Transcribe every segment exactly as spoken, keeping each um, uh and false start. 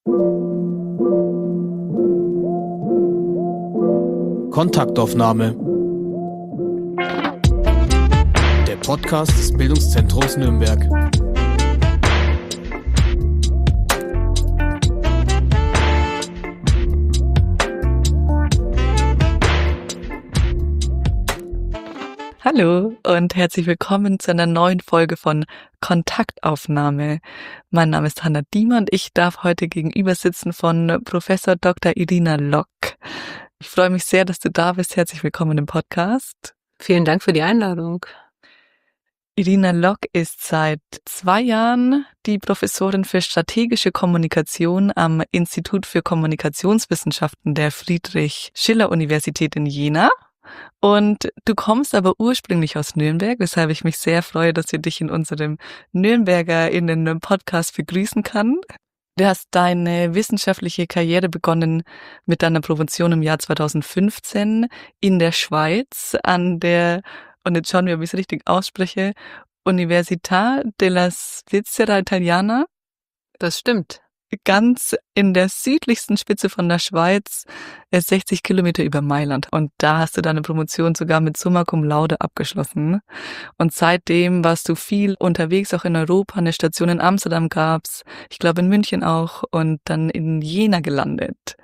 Kontaktaufnahme. Der Podcast des Bildungszentrums Nürnberg. Hallo und herzlich willkommen zu einer neuen Folge von Kontaktaufnahme. Mein Name ist Hanna Diemer und ich darf heute gegenüber sitzen von Professor Doktor Irina Lock. Ich freue mich sehr, dass du da bist. Herzlich willkommen im Podcast. Vielen Dank für die Einladung. Irina Lock ist seit zwei Jahren die Professorin für strategische Kommunikation am Institut für Kommunikationswissenschaften der Friedrich-Schiller-Universität in Jena. Und du kommst aber ursprünglich aus Nürnberg, weshalb ich mich sehr freue, dass wir dich in unserem NürnbergerInnen-Podcast begrüßen kann. Du hast deine wissenschaftliche Karriere begonnen mit deiner Promotion im Jahr zweitausendfünfzehn in der Schweiz an der, und jetzt schauen wir, ob ich es richtig ausspreche, Università della Svizzera Italiana. Das stimmt. Ganz in der südlichsten Spitze von der Schweiz, sechzig Kilometer über Mailand. Und da hast du deine Promotion sogar mit Summa Cum Laude abgeschlossen. Und seitdem warst du viel unterwegs, auch in Europa. Eine Station in Amsterdam gab's, ich glaube in München auch, und dann in Jena gelandet.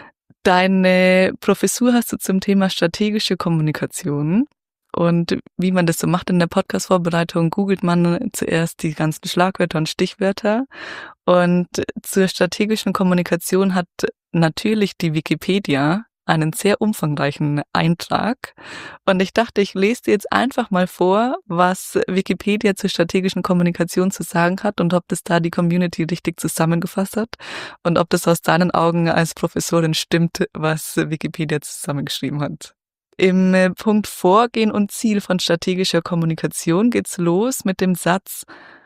Deine Professur hast du zum Thema strategische Kommunikation. Und wie man das so macht in der Podcast-Vorbereitung, googelt man zuerst die ganzen Schlagwörter und Stichwörter. Und zur strategischen Kommunikation hat natürlich die Wikipedia einen sehr umfangreichen Eintrag. Und ich dachte, ich lese dir jetzt einfach mal vor, was Wikipedia zur strategischen Kommunikation zu sagen hat und ob das da die Community richtig zusammengefasst hat und ob das aus deinen Augen als Professorin stimmt, was Wikipedia zusammengeschrieben hat. Im Punkt Vorgehen und Ziel von strategischer Kommunikation geht's los mit dem Satz: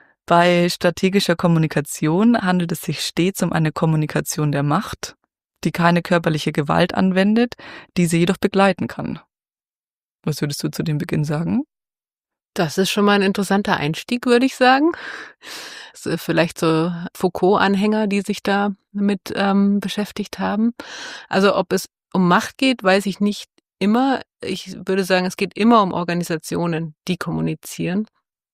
Bei strategischer Kommunikation handelt es sich stets um eine Kommunikation der Macht, die keine körperliche Gewalt anwendet, diese jedoch begleiten kann. Was würdest du zu dem Beginn sagen? Das ist schon mal ein interessanter Einstieg, würde ich sagen. Vielleicht so Foucault-Anhänger, die sich da mit ähm, beschäftigt haben. Also ob es um Macht geht, weiß ich nicht immer. Ich würde sagen, es geht immer um Organisationen, die kommunizieren.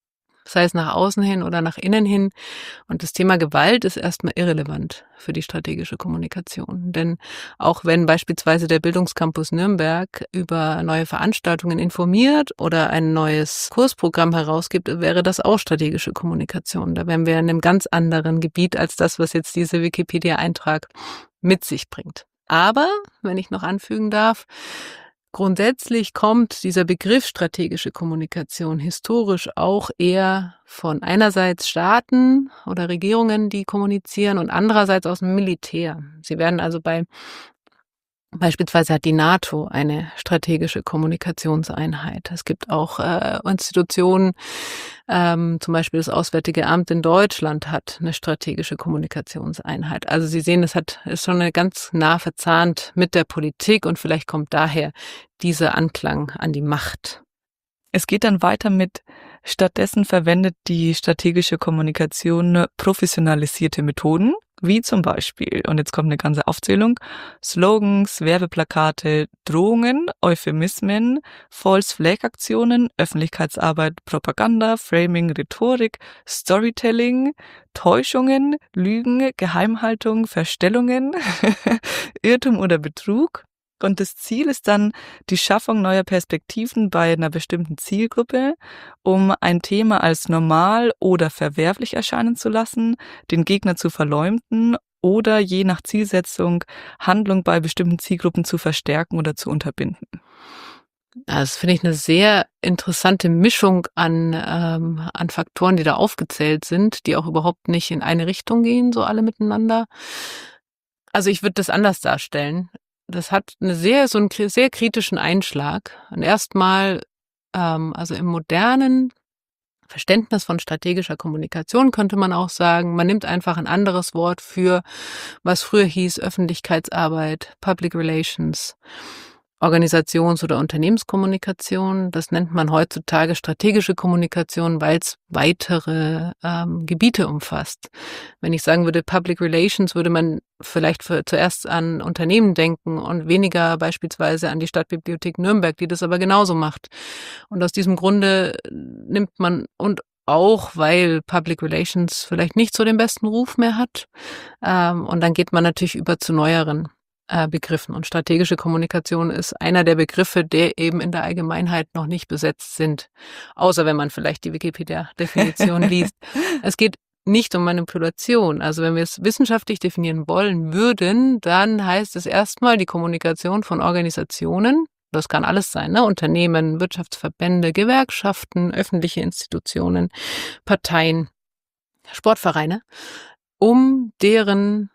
Sei es nach außen hin oder nach innen hin. Und das Thema Gewalt ist erstmal irrelevant für die strategische Kommunikation. Denn auch wenn beispielsweise der Bildungscampus Nürnberg über neue Veranstaltungen informiert oder ein neues Kursprogramm herausgibt, wäre das auch strategische Kommunikation. Da wären wir in einem ganz anderen Gebiet als das, was jetzt dieser Wikipedia-Eintrag mit sich bringt. Aber, wenn ich noch anfügen darf, grundsätzlich kommt dieser Begriff strategische Kommunikation historisch auch eher von einerseits Staaten oder Regierungen, die kommunizieren, und andererseits aus dem Militär. Sie werden also bei, beispielsweise hat die NATO eine strategische Kommunikationseinheit. Es gibt auch äh, Institutionen, ähm, zum Beispiel das Auswärtige Amt in Deutschland hat eine strategische Kommunikationseinheit. Also Sie sehen, es hat, ist schon eine ganz nah verzahnt mit der Politik und vielleicht kommt daher dieser Anklang an die Macht. Es geht dann weiter mit: Stattdessen verwendet die strategische Kommunikation professionalisierte Methoden, wie zum Beispiel, und jetzt kommt eine ganze Aufzählung, Slogans, Werbeplakate, Drohungen, Euphemismen, False-Flag-Aktionen, Öffentlichkeitsarbeit, Propaganda, Framing, Rhetorik, Storytelling, Täuschungen, Lügen, Geheimhaltung, Verstellungen, Irrtum oder Betrug. Und das Ziel ist dann die Schaffung neuer Perspektiven bei einer bestimmten Zielgruppe, um ein Thema als normal oder verwerflich erscheinen zu lassen, den Gegner zu verleumden oder je nach Zielsetzung Handlung bei bestimmten Zielgruppen zu verstärken oder zu unterbinden. Das finde ich eine sehr interessante Mischung an, ähm, an Faktoren, die da aufgezählt sind, die auch überhaupt nicht in eine Richtung gehen, so alle miteinander. Also ich würde das anders darstellen. Das hat eine sehr, so einen sehr kritischen Einschlag. Und erstmal, ähm, also im modernen Verständnis von strategischer Kommunikation könnte man auch sagen, man nimmt einfach ein anderes Wort für, was früher hieß Öffentlichkeitsarbeit, Public Relations. Organisations- oder Unternehmenskommunikation. Das nennt man heutzutage strategische Kommunikation, weil es weitere ähm, Gebiete umfasst. Wenn ich sagen würde Public Relations, würde man vielleicht für, zuerst an Unternehmen denken und weniger beispielsweise an die Stadtbibliothek Nürnberg, die das aber genauso macht. Und aus diesem Grunde nimmt man, und auch weil Public Relations vielleicht nicht so den besten Ruf mehr hat, ähm, und dann geht man natürlich über zu neueren äh, Begriffen. Und strategische Kommunikation ist einer der Begriffe, der eben in der Allgemeinheit noch nicht besetzt sind. Außer wenn man vielleicht die Wikipedia-Definition liest. Es geht nicht um Manipulation. Also wenn wir es wissenschaftlich definieren wollen würden, dann heißt es erstmal die Kommunikation von Organisationen. Das kann alles sein, ne? Unternehmen, Wirtschaftsverbände, Gewerkschaften, öffentliche Institutionen, Parteien, Sportvereine, um deren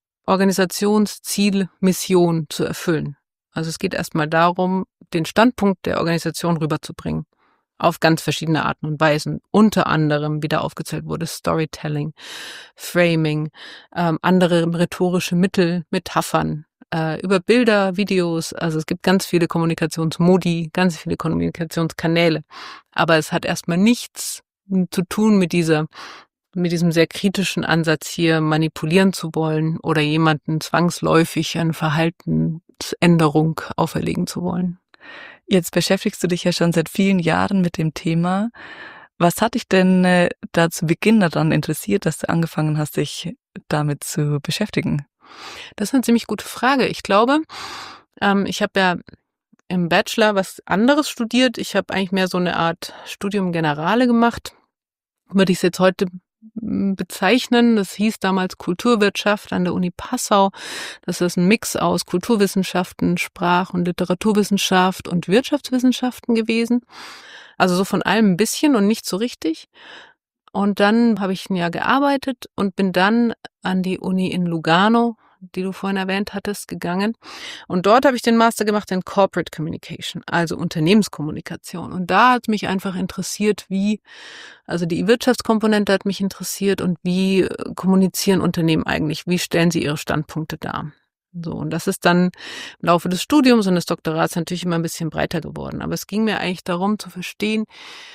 Organisationsziel, Mission zu erfüllen. Also es geht erstmal darum, den Standpunkt der Organisation rüberzubringen. Auf ganz verschiedene Arten und Weisen. Unter anderem, wie da aufgezählt wurde, Storytelling, Framing, ähm, andere rhetorische Mittel, Metaphern, äh, über Bilder, Videos. Also es gibt ganz viele Kommunikationsmodi, ganz viele Kommunikationskanäle. Aber es hat erstmal nichts zu tun mit dieser mit diesem sehr kritischen Ansatz hier manipulieren zu wollen oder jemanden zwangsläufig eine Verhaltensänderung auferlegen zu wollen. Jetzt beschäftigst du dich ja schon seit vielen Jahren mit dem Thema. Was hat dich denn äh, da zu Beginn daran interessiert, dass du angefangen hast, dich damit zu beschäftigen? Das ist eine ziemlich gute Frage. Ich glaube, ähm, ich habe ja im Bachelor was anderes studiert. Ich habe eigentlich mehr so eine Art Studium Generale gemacht. Würde ich es jetzt heute bezeichnen. Das hieß damals Kulturwirtschaft an der Uni Passau. Das ist ein Mix aus Kulturwissenschaften, Sprach- und Literaturwissenschaft und Wirtschaftswissenschaften gewesen. Also so von allem ein bisschen und nicht so richtig. Und dann habe ich ein Jahr gearbeitet und bin dann an die Uni in Lugano, die du vorhin erwähnt hattest, gegangen. Und dort habe ich den Master gemacht in Corporate Communication, also Unternehmenskommunikation. Und da hat mich einfach interessiert, wie, also die Wirtschaftskomponente hat mich interessiert und wie kommunizieren Unternehmen eigentlich, wie stellen sie ihre Standpunkte dar. So, und das ist dann im Laufe des Studiums und des Doktorats natürlich immer ein bisschen breiter geworden. Aber es ging mir eigentlich darum zu verstehen,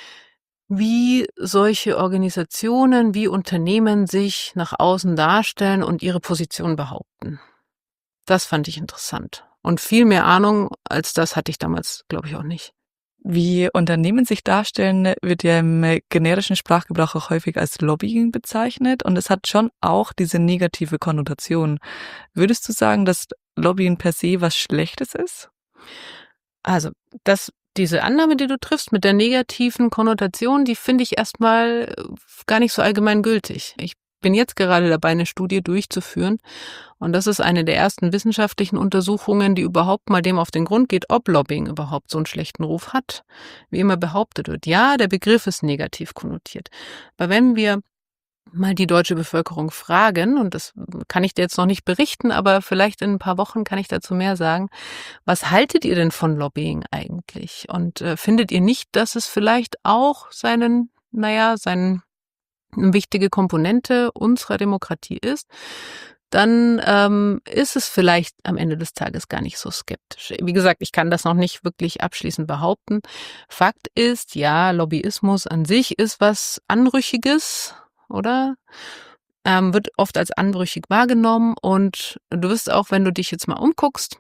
wie solche Organisationen, wie Unternehmen sich nach außen darstellen und ihre Position behaupten. Das fand ich interessant. Und viel mehr Ahnung als das hatte ich damals, glaube ich, auch nicht. Wie Unternehmen sich darstellen, wird ja im generischen Sprachgebrauch auch häufig als Lobbying bezeichnet und es hat schon auch diese negative Konnotation. Würdest du sagen, dass Lobbying per se was Schlechtes ist? Also, das Diese Annahme, die du triffst mit der negativen Konnotation, die finde ich erstmal gar nicht so allgemein gültig. Ich bin jetzt gerade dabei, eine Studie durchzuführen und das ist eine der ersten wissenschaftlichen Untersuchungen, die überhaupt mal dem auf den Grund geht, ob Lobbying überhaupt so einen schlechten Ruf hat, wie immer behauptet wird. Ja, der Begriff ist negativ konnotiert. Aber wenn wir mal die deutsche Bevölkerung fragen, und das kann ich dir jetzt noch nicht berichten, aber vielleicht in ein paar Wochen kann ich dazu mehr sagen. Was haltet ihr denn von Lobbying eigentlich? Und äh, findet ihr nicht, dass es vielleicht auch seinen, naja, seinen, eine wichtige Komponente unserer Demokratie ist? Dann ähm, ist es vielleicht am Ende des Tages gar nicht so skeptisch. Wie gesagt, ich kann das noch nicht wirklich abschließend behaupten. Fakt ist, ja, Lobbyismus an sich ist was Anrüchiges, oder? Ähm, wird oft als anrüchig wahrgenommen und du wirst auch, wenn du dich jetzt mal umguckst,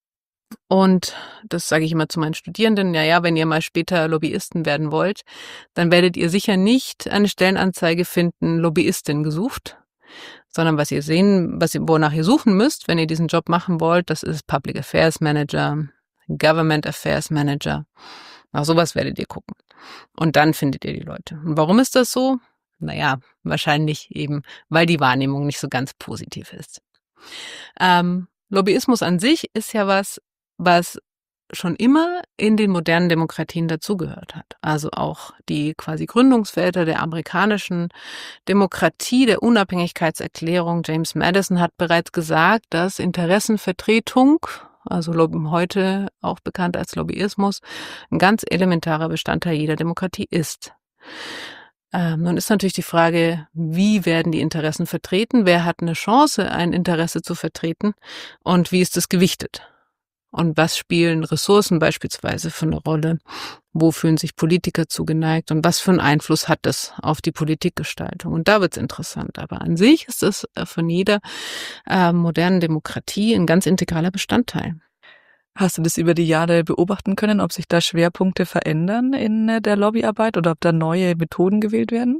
und das sage ich immer zu meinen Studierenden, ja, ja, wenn ihr mal später Lobbyisten werden wollt, dann werdet ihr sicher nicht eine Stellenanzeige finden, Lobbyistin gesucht, sondern was ihr sehen, was ihr, wonach ihr suchen müsst, wenn ihr diesen Job machen wollt, das ist Public Affairs Manager, Government Affairs Manager. Nach sowas werdet ihr gucken. Und dann findet ihr die Leute. Und warum ist das so? Naja, wahrscheinlich eben, weil die Wahrnehmung nicht so ganz positiv ist. Ähm, Lobbyismus an sich ist ja was, was schon immer in den modernen Demokratien dazugehört hat. Also auch die quasi Gründungsväter der amerikanischen Demokratie, der Unabhängigkeitserklärung, James Madison hat bereits gesagt, dass Interessenvertretung, also heute auch bekannt als Lobbyismus, ein ganz elementarer Bestandteil jeder Demokratie ist. Ähm, nun ist natürlich die Frage, wie werden die Interessen vertreten? Wer hat eine Chance, ein Interesse zu vertreten? Und wie ist es gewichtet? Und was spielen Ressourcen beispielsweise für eine Rolle? Wo fühlen sich Politiker zugeneigt? Und was für einen Einfluss hat das auf die Politikgestaltung? Und da wird's interessant. Aber an sich ist es von jeder äh, modernen Demokratie ein ganz integraler Bestandteil. Hast du das über die Jahre beobachten können, ob sich da Schwerpunkte verändern in der Lobbyarbeit oder ob da neue Methoden gewählt werden?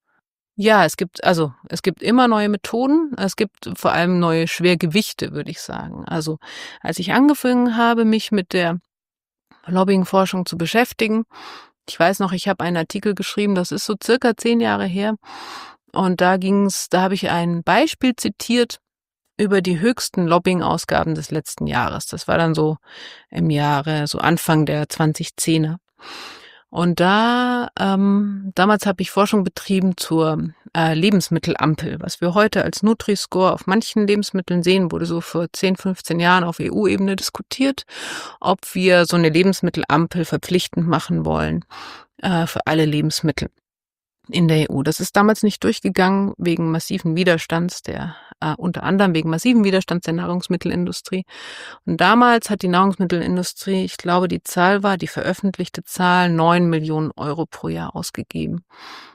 Ja, es gibt, also, es gibt immer neue Methoden. Es gibt vor allem neue Schwergewichte, würde ich sagen. Also, als ich angefangen habe, mich mit der Lobbying-Forschung zu beschäftigen, ich weiß noch, ich habe einen Artikel geschrieben, das ist so circa zehn Jahre her. Und da ging's, da habe ich ein Beispiel zitiert über die höchsten Lobbying-Ausgaben des letzten Jahres. Das war dann so im Jahre, so Anfang der zweitausendzehner. Und da, ähm, damals habe ich Forschung betrieben zur äh, Lebensmittelampel. Was wir heute als Nutri-Score auf manchen Lebensmitteln sehen, wurde so vor zehn, fünfzehn Jahren auf E U-Ebene diskutiert, ob wir so eine Lebensmittelampel verpflichtend machen wollen äh, für alle Lebensmittel in der E U. Das ist damals nicht durchgegangen wegen massiven Widerstands der, äh, unter anderem wegen massiven Widerstands der Nahrungsmittelindustrie. Und damals hat die Nahrungsmittelindustrie, ich glaube, die Zahl war, die veröffentlichte Zahl, neun Millionen Euro pro Jahr ausgegeben,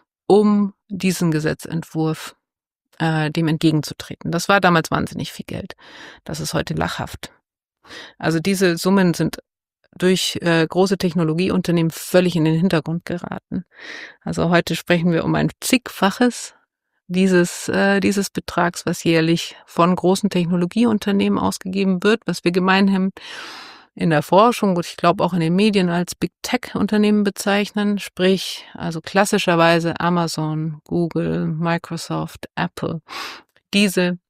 um diesen Gesetzentwurf äh, dem entgegenzutreten. Das war damals wahnsinnig viel Geld. Das ist heute lachhaft. Also diese Summen sind durch äh, große Technologieunternehmen völlig in den Hintergrund geraten. Also heute sprechen wir um ein zigfaches dieses äh, dieses Betrags, was jährlich von großen Technologieunternehmen ausgegeben wird, was wir gemeinhin in der Forschung und ich glaube auch in den Medien als Big Tech-Unternehmen bezeichnen, sprich also klassischerweise Amazon, Google, Microsoft, Apple. Diese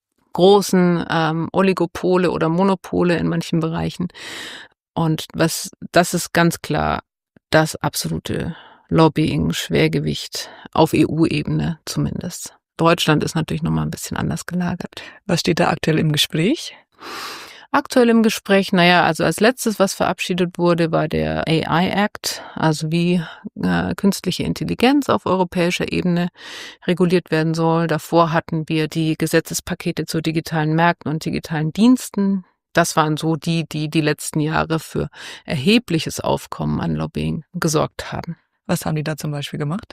großen ähm, Oligopole oder Monopole in manchen Bereichen. Und was, das ist ganz klar das absolute Lobbying-Schwergewicht auf E U-Ebene zumindest. Deutschland ist natürlich nochmal ein bisschen anders gelagert. Was steht da aktuell im Gespräch? Aktuell im Gespräch, naja, also als letztes, was verabschiedet wurde, war der A I Act, also wie äh, künstliche Intelligenz auf europäischer Ebene reguliert werden soll. Davor hatten wir die Gesetzespakete zu digitalen Märkten und digitalen Diensten. Das waren so die, die die letzten Jahre für erhebliches Aufkommen an Lobbying gesorgt haben. Was haben die da zum Beispiel gemacht?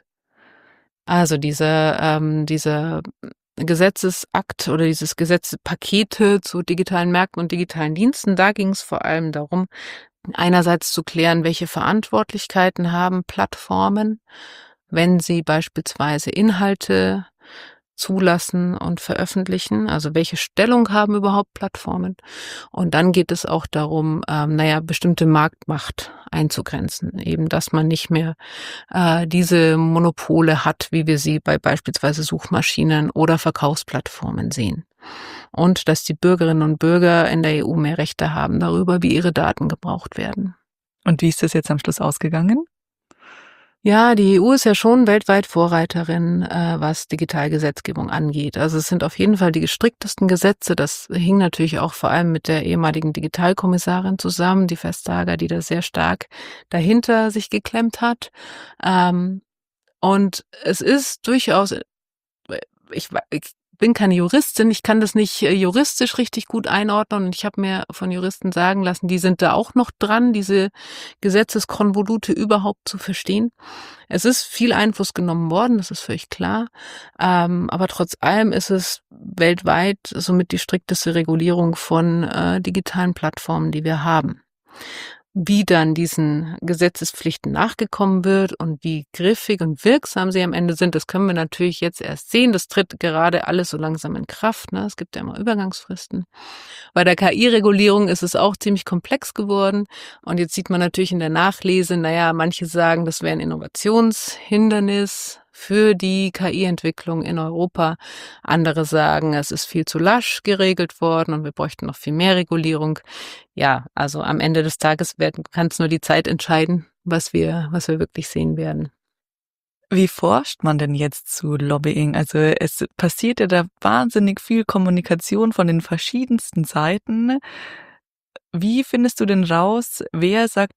Also dieser, ähm, dieser Gesetzesakt oder dieses Gesetzespakete zu digitalen Märkten und digitalen Diensten, da ging es vor allem darum, einerseits zu klären, welche Verantwortlichkeiten haben Plattformen, wenn sie beispielsweise Inhalte zulassen und veröffentlichen, also welche Stellung haben überhaupt Plattformen. Und dann geht es auch darum, ähm, naja, bestimmte Marktmacht einzugrenzen, eben, dass man nicht mehr äh, diese Monopole hat, wie wir sie bei beispielsweise Suchmaschinen oder Verkaufsplattformen sehen. Und dass die Bürgerinnen und Bürger in der E U mehr Rechte haben darüber, wie ihre Daten gebraucht werden. Und wie ist das jetzt am Schluss ausgegangen? Ja, die E U ist ja schon weltweit Vorreiterin, äh, was Digitalgesetzgebung angeht. Also es sind auf jeden Fall die gestricktesten Gesetze. Das hing natürlich auch vor allem mit der ehemaligen Digitalkommissarin zusammen, die Vestager, die da sehr stark dahinter sich geklemmt hat. Ähm, und es ist durchaus, ich, ich bin keine Juristin, ich kann das nicht juristisch richtig gut einordnen und ich habe mir von Juristen sagen lassen, die sind da auch noch dran, diese Gesetzeskonvolute überhaupt zu verstehen. Es ist viel Einfluss genommen worden, das ist völlig klar, ähm, aber trotz allem ist es weltweit somit die strikteste Regulierung von äh, digitalen Plattformen, die wir haben. Wie dann diesen Gesetzespflichten nachgekommen wird und wie griffig und wirksam sie am Ende sind, das können wir natürlich jetzt erst sehen. Das tritt gerade alles so langsam in Kraft. Ne? Es gibt ja immer Übergangsfristen. Bei der K I-Regulierung ist es auch ziemlich komplex geworden. Und jetzt sieht man natürlich in der Nachlese, naja, manche sagen, das wäre ein Innovationshindernis für die K I-Entwicklung in Europa. Andere sagen, es ist viel zu lasch geregelt worden und wir bräuchten noch viel mehr Regulierung. Ja, also am Ende des Tages kann es nur die Zeit entscheiden, was wir, was wir wirklich sehen werden. Wie forscht man denn jetzt zu Lobbying? Also es passiert ja da wahnsinnig viel Kommunikation von den verschiedensten Seiten. Wie findest du denn raus, wer sagt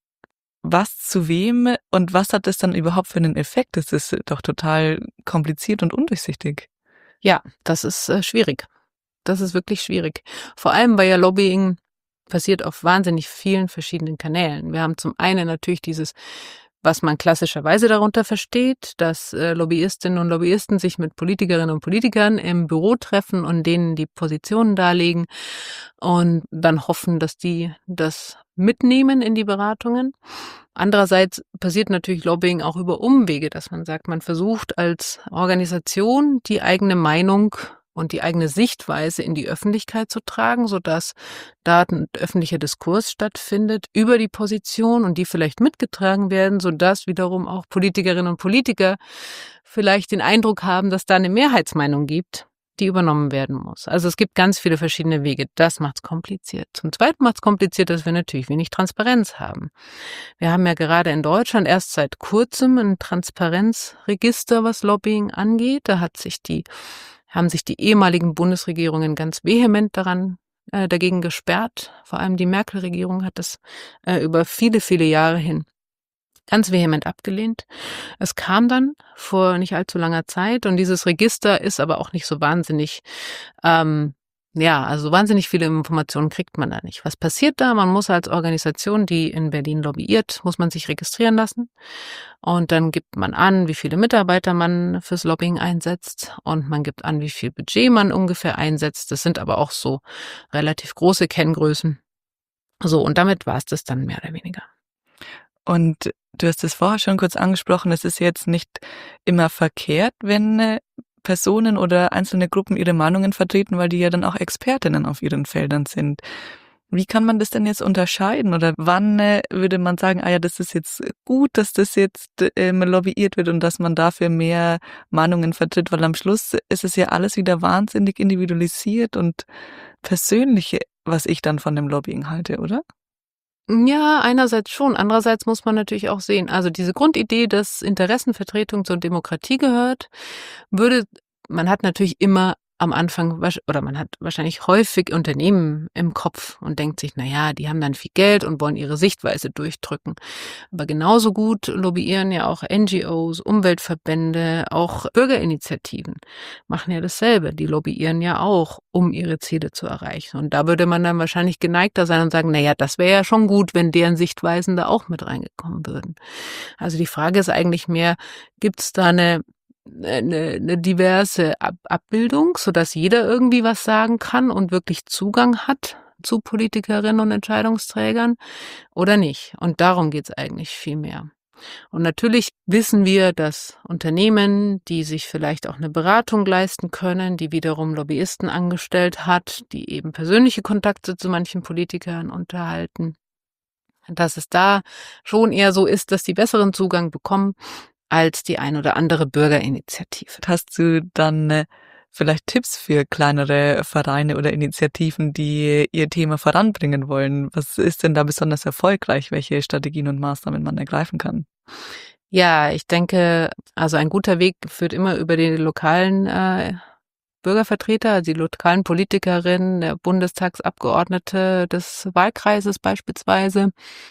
was zu wem und was hat das dann überhaupt für einen Effekt? Das ist doch total kompliziert und undurchsichtig. Ja, das ist äh, schwierig. Das ist wirklich schwierig. Vor allem, weil ja Lobbying passiert auf wahnsinnig vielen verschiedenen Kanälen. Wir haben zum einen natürlich dieses, was man klassischerweise darunter versteht, dass äh, Lobbyistinnen und Lobbyisten sich mit Politikerinnen und Politikern im Büro treffen und denen die Positionen darlegen und dann hoffen, dass die das mitnehmen in die Beratungen. Andererseits passiert natürlich Lobbying auch über Umwege, dass man sagt, man versucht als Organisation die eigene Meinung und die eigene Sichtweise in die Öffentlichkeit zu tragen, sodass da ein öffentlicher Diskurs stattfindet über die Position und die vielleicht mitgetragen werden, sodass wiederum auch Politikerinnen und Politiker vielleicht den Eindruck haben, dass da eine Mehrheitsmeinung gibt, die übernommen werden muss. Also es gibt ganz viele verschiedene Wege. Das macht es kompliziert. Zum Zweiten macht es kompliziert, dass wir natürlich wenig Transparenz haben. Wir haben ja gerade in Deutschland erst seit kurzem ein Transparenzregister, was Lobbying angeht. Da hat sich die haben sich die ehemaligen Bundesregierungen ganz vehement daran äh, dagegen gesperrt. Vor allem die Merkel-Regierung hat das äh, über viele, viele Jahre hin ganz vehement abgelehnt. Es kam dann vor nicht allzu langer Zeit und dieses Register ist aber auch nicht so wahnsinnig, ähm, ja, also wahnsinnig viele Informationen kriegt man da nicht. Was passiert da? Man muss als Organisation, die in Berlin lobbyiert, muss man sich registrieren lassen und dann gibt man an, wie viele Mitarbeiter man fürs Lobbying einsetzt und man gibt an, wie viel Budget man ungefähr einsetzt. Das sind aber auch so relativ große Kenngrößen. So, und damit war es das dann mehr oder weniger. Und du hast es vorher schon kurz angesprochen, es ist jetzt nicht immer verkehrt, wenn Personen oder einzelne Gruppen ihre Meinungen vertreten, weil die ja dann auch Expertinnen auf ihren Feldern sind. Wie kann man das denn jetzt unterscheiden? Oder wann äh, würde man sagen, ah ja, das ist jetzt gut, dass das jetzt ähm, lobbyiert wird und dass man dafür mehr Meinungen vertritt? Weil am Schluss ist es ja alles wieder wahnsinnig individualisiert und persönlich, was ich dann von dem Lobbying halte, oder? Ja, einerseits schon. Andererseits muss man natürlich auch sehen, also diese Grundidee, dass Interessenvertretung zur Demokratie gehört, würde, man hat natürlich immer am Anfang, oder man hat wahrscheinlich häufig Unternehmen im Kopf und denkt sich, na ja, die haben dann viel Geld und wollen ihre Sichtweise durchdrücken. Aber genauso gut lobbyieren ja auch N G Os, Umweltverbände, auch Bürgerinitiativen machen ja dasselbe. Die lobbyieren ja auch, um ihre Ziele zu erreichen. Und da würde man dann wahrscheinlich geneigter sein und sagen, na ja, das wäre ja schon gut, wenn deren Sichtweisen da auch mit reingekommen würden. Also die Frage ist eigentlich mehr, gibt es da eine Eine, eine diverse Ab- Abbildung, sodass jeder irgendwie was sagen kann und wirklich Zugang hat zu Politikerinnen und Entscheidungsträgern oder nicht. Und darum geht es eigentlich viel mehr. Und natürlich wissen wir, dass Unternehmen, die sich vielleicht auch eine Beratung leisten können, die wiederum Lobbyisten angestellt hat, die eben persönliche Kontakte zu manchen Politikern unterhalten, dass es da schon eher so ist, dass die besseren Zugang bekommen als die ein oder andere Bürgerinitiative. Hast du dann äh, vielleicht Tipps für kleinere Vereine oder Initiativen, die ihr Thema voranbringen wollen? Was ist denn da besonders erfolgreich? Welche Strategien und Maßnahmen man ergreifen kann? Ja, ich denke, also ein guter Weg führt immer über die lokalen äh, Bürgervertreter, also die lokalen Politikerinnen, der Bundestagsabgeordnete des Wahlkreises beispielsweise,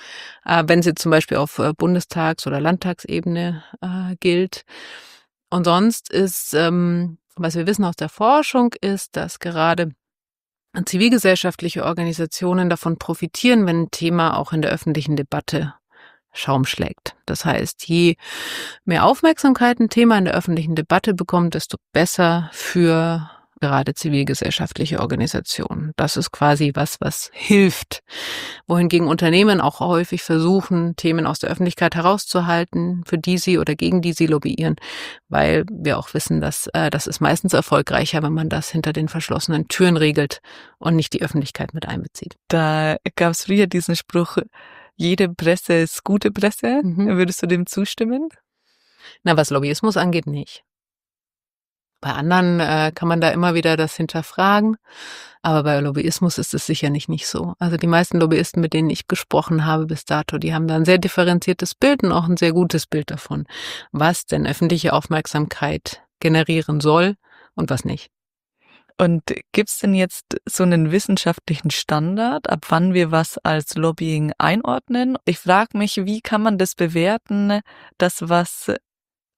äh, wenn sie zum Beispiel auf äh, Bundestags- oder Landtagsebene äh, gilt. Und sonst ist, ähm, was wir wissen aus der Forschung, ist, dass gerade zivilgesellschaftliche Organisationen davon profitieren, wenn ein Thema auch in der öffentlichen Debatte Schaum schlägt. Das heißt, je mehr Aufmerksamkeit ein Thema in der öffentlichen Debatte bekommt, desto besser für gerade zivilgesellschaftliche Organisationen. Das ist quasi was, was hilft. Wohingegen Unternehmen auch häufig versuchen, Themen aus der Öffentlichkeit herauszuhalten, für die sie oder gegen die sie lobbyieren, weil wir auch wissen, dass äh, das ist meistens erfolgreicher, wenn man das hinter den verschlossenen Türen regelt und nicht die Öffentlichkeit mit einbezieht. Da gab es früher diesen Spruch, jede Presse ist gute Presse. Mhm. Würdest du dem zustimmen? Na, was Lobbyismus angeht, nicht. Bei anderen äh, kann man da immer wieder das hinterfragen, aber bei Lobbyismus ist es sicherlich nicht so. Also die meisten Lobbyisten, mit denen ich gesprochen habe bis dato, die haben da ein sehr differenziertes Bild und auch ein sehr gutes Bild davon, was denn öffentliche Aufmerksamkeit generieren soll und was nicht. Und gibt's denn jetzt so einen wissenschaftlichen Standard, ab wann wir was als Lobbying einordnen? Ich frage mich, wie kann man das bewerten, dass was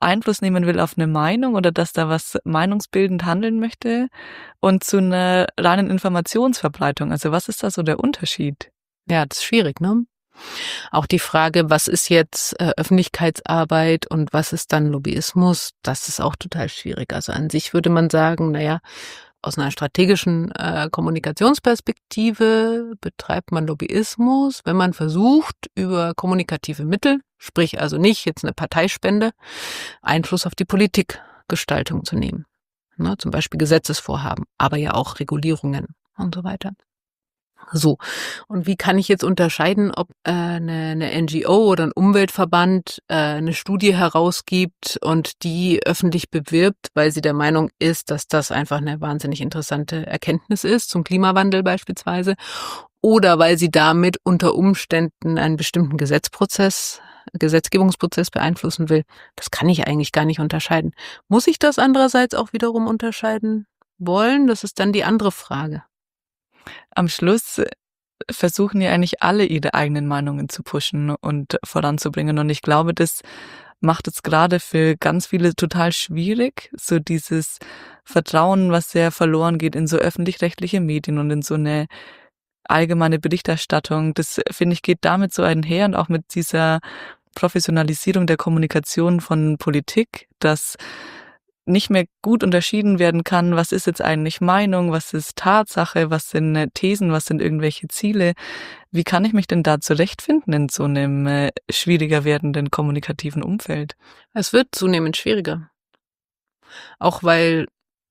Einfluss nehmen will auf eine Meinung oder dass da was meinungsbildend handeln möchte und zu einer reinen Informationsverbreitung. Also was ist da so der Unterschied? Ja, das ist schwierig, ne? Auch die Frage, was ist jetzt äh, Öffentlichkeitsarbeit und was ist dann Lobbyismus, das ist auch total schwierig. Also an sich würde man sagen, naja, aus einer strategischen äh, Kommunikationsperspektive betreibt man Lobbyismus, wenn man versucht, über kommunikative Mittel, sprich also nicht jetzt eine Parteispende, Einfluss auf die Politikgestaltung zu nehmen. Ne, zum Beispiel Gesetzesvorhaben, aber ja auch Regulierungen und so weiter. So, und wie kann ich jetzt unterscheiden, ob äh, eine, eine N G O oder ein Umweltverband äh, eine Studie herausgibt und die öffentlich bewirbt, weil sie der Meinung ist, dass das einfach eine wahnsinnig interessante Erkenntnis ist, zum Klimawandel beispielsweise, oder weil sie damit unter Umständen einen bestimmten Gesetzprozess, Gesetzgebungsprozess beeinflussen will. Das kann ich eigentlich gar nicht unterscheiden. Muss ich das andererseits auch wiederum unterscheiden wollen? Das ist dann die andere Frage. Am Schluss versuchen ja eigentlich alle ihre eigenen Meinungen zu pushen und voranzubringen. Und ich glaube, das macht es gerade für ganz viele total schwierig, so dieses Vertrauen, was sehr verloren geht in so öffentlich-rechtliche Medien und in so eine allgemeine Berichterstattung. Das, finde ich, geht damit so einher und auch mit dieser Professionalisierung der Kommunikation von Politik, dass nicht mehr gut unterschieden werden kann, was ist jetzt eigentlich Meinung, was ist Tatsache, was sind äh, Thesen, was sind irgendwelche Ziele. Wie kann ich mich denn da zurechtfinden in so einem äh, schwieriger werdenden kommunikativen Umfeld? Es wird zunehmend schwieriger. Auch weil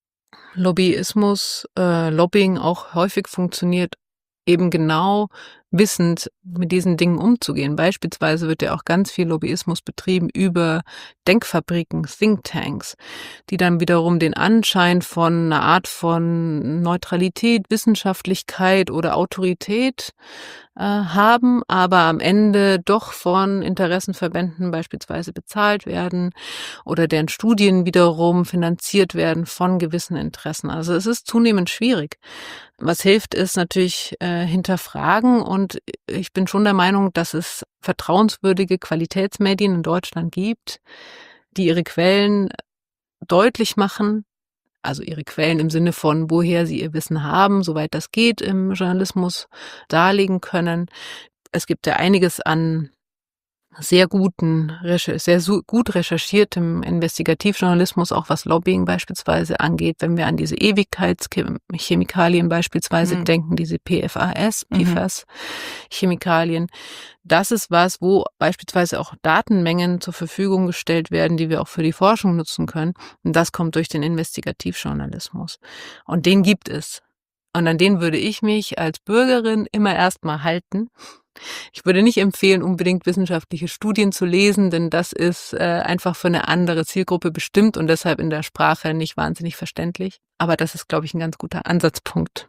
Lobbyismus, äh, Lobbying auch häufig funktioniert, eben genau wissend mit diesen Dingen umzugehen. Beispielsweise wird ja auch ganz viel Lobbyismus betrieben über Denkfabriken, Thinktanks, die dann wiederum den Anschein von einer Art von Neutralität, Wissenschaftlichkeit oder Autorität äh, haben, aber am Ende doch von Interessenverbänden beispielsweise bezahlt werden oder deren Studien wiederum finanziert werden von gewissen Interessen. Also es ist zunehmend schwierig. Was hilft, ist natürlich äh, hinterfragen, und ich bin schon der Meinung, dass es vertrauenswürdige Qualitätsmedien in Deutschland gibt, die ihre Quellen deutlich machen, also ihre Quellen im Sinne von, woher sie ihr Wissen haben, soweit das geht im Journalismus, darlegen können. Es gibt ja einiges an sehr guten, sehr gut recherchiertem Investigativjournalismus, auch was Lobbying beispielsweise angeht, wenn wir an diese Ewigkeitschemikalien beispielsweise mhm. denken, diese P F A S, P F A S-Chemikalien. Das ist was, wo beispielsweise auch Datenmengen zur Verfügung gestellt werden, die wir auch für die Forschung nutzen können. Und das kommt durch den Investigativjournalismus. Und den gibt es. Und an den würde ich mich als Bürgerin immer erstmal halten. Ich würde nicht empfehlen, unbedingt wissenschaftliche Studien zu lesen, denn das ist äh, einfach für eine andere Zielgruppe bestimmt und deshalb in der Sprache nicht wahnsinnig verständlich. Aber das ist, glaube ich, ein ganz guter Ansatzpunkt.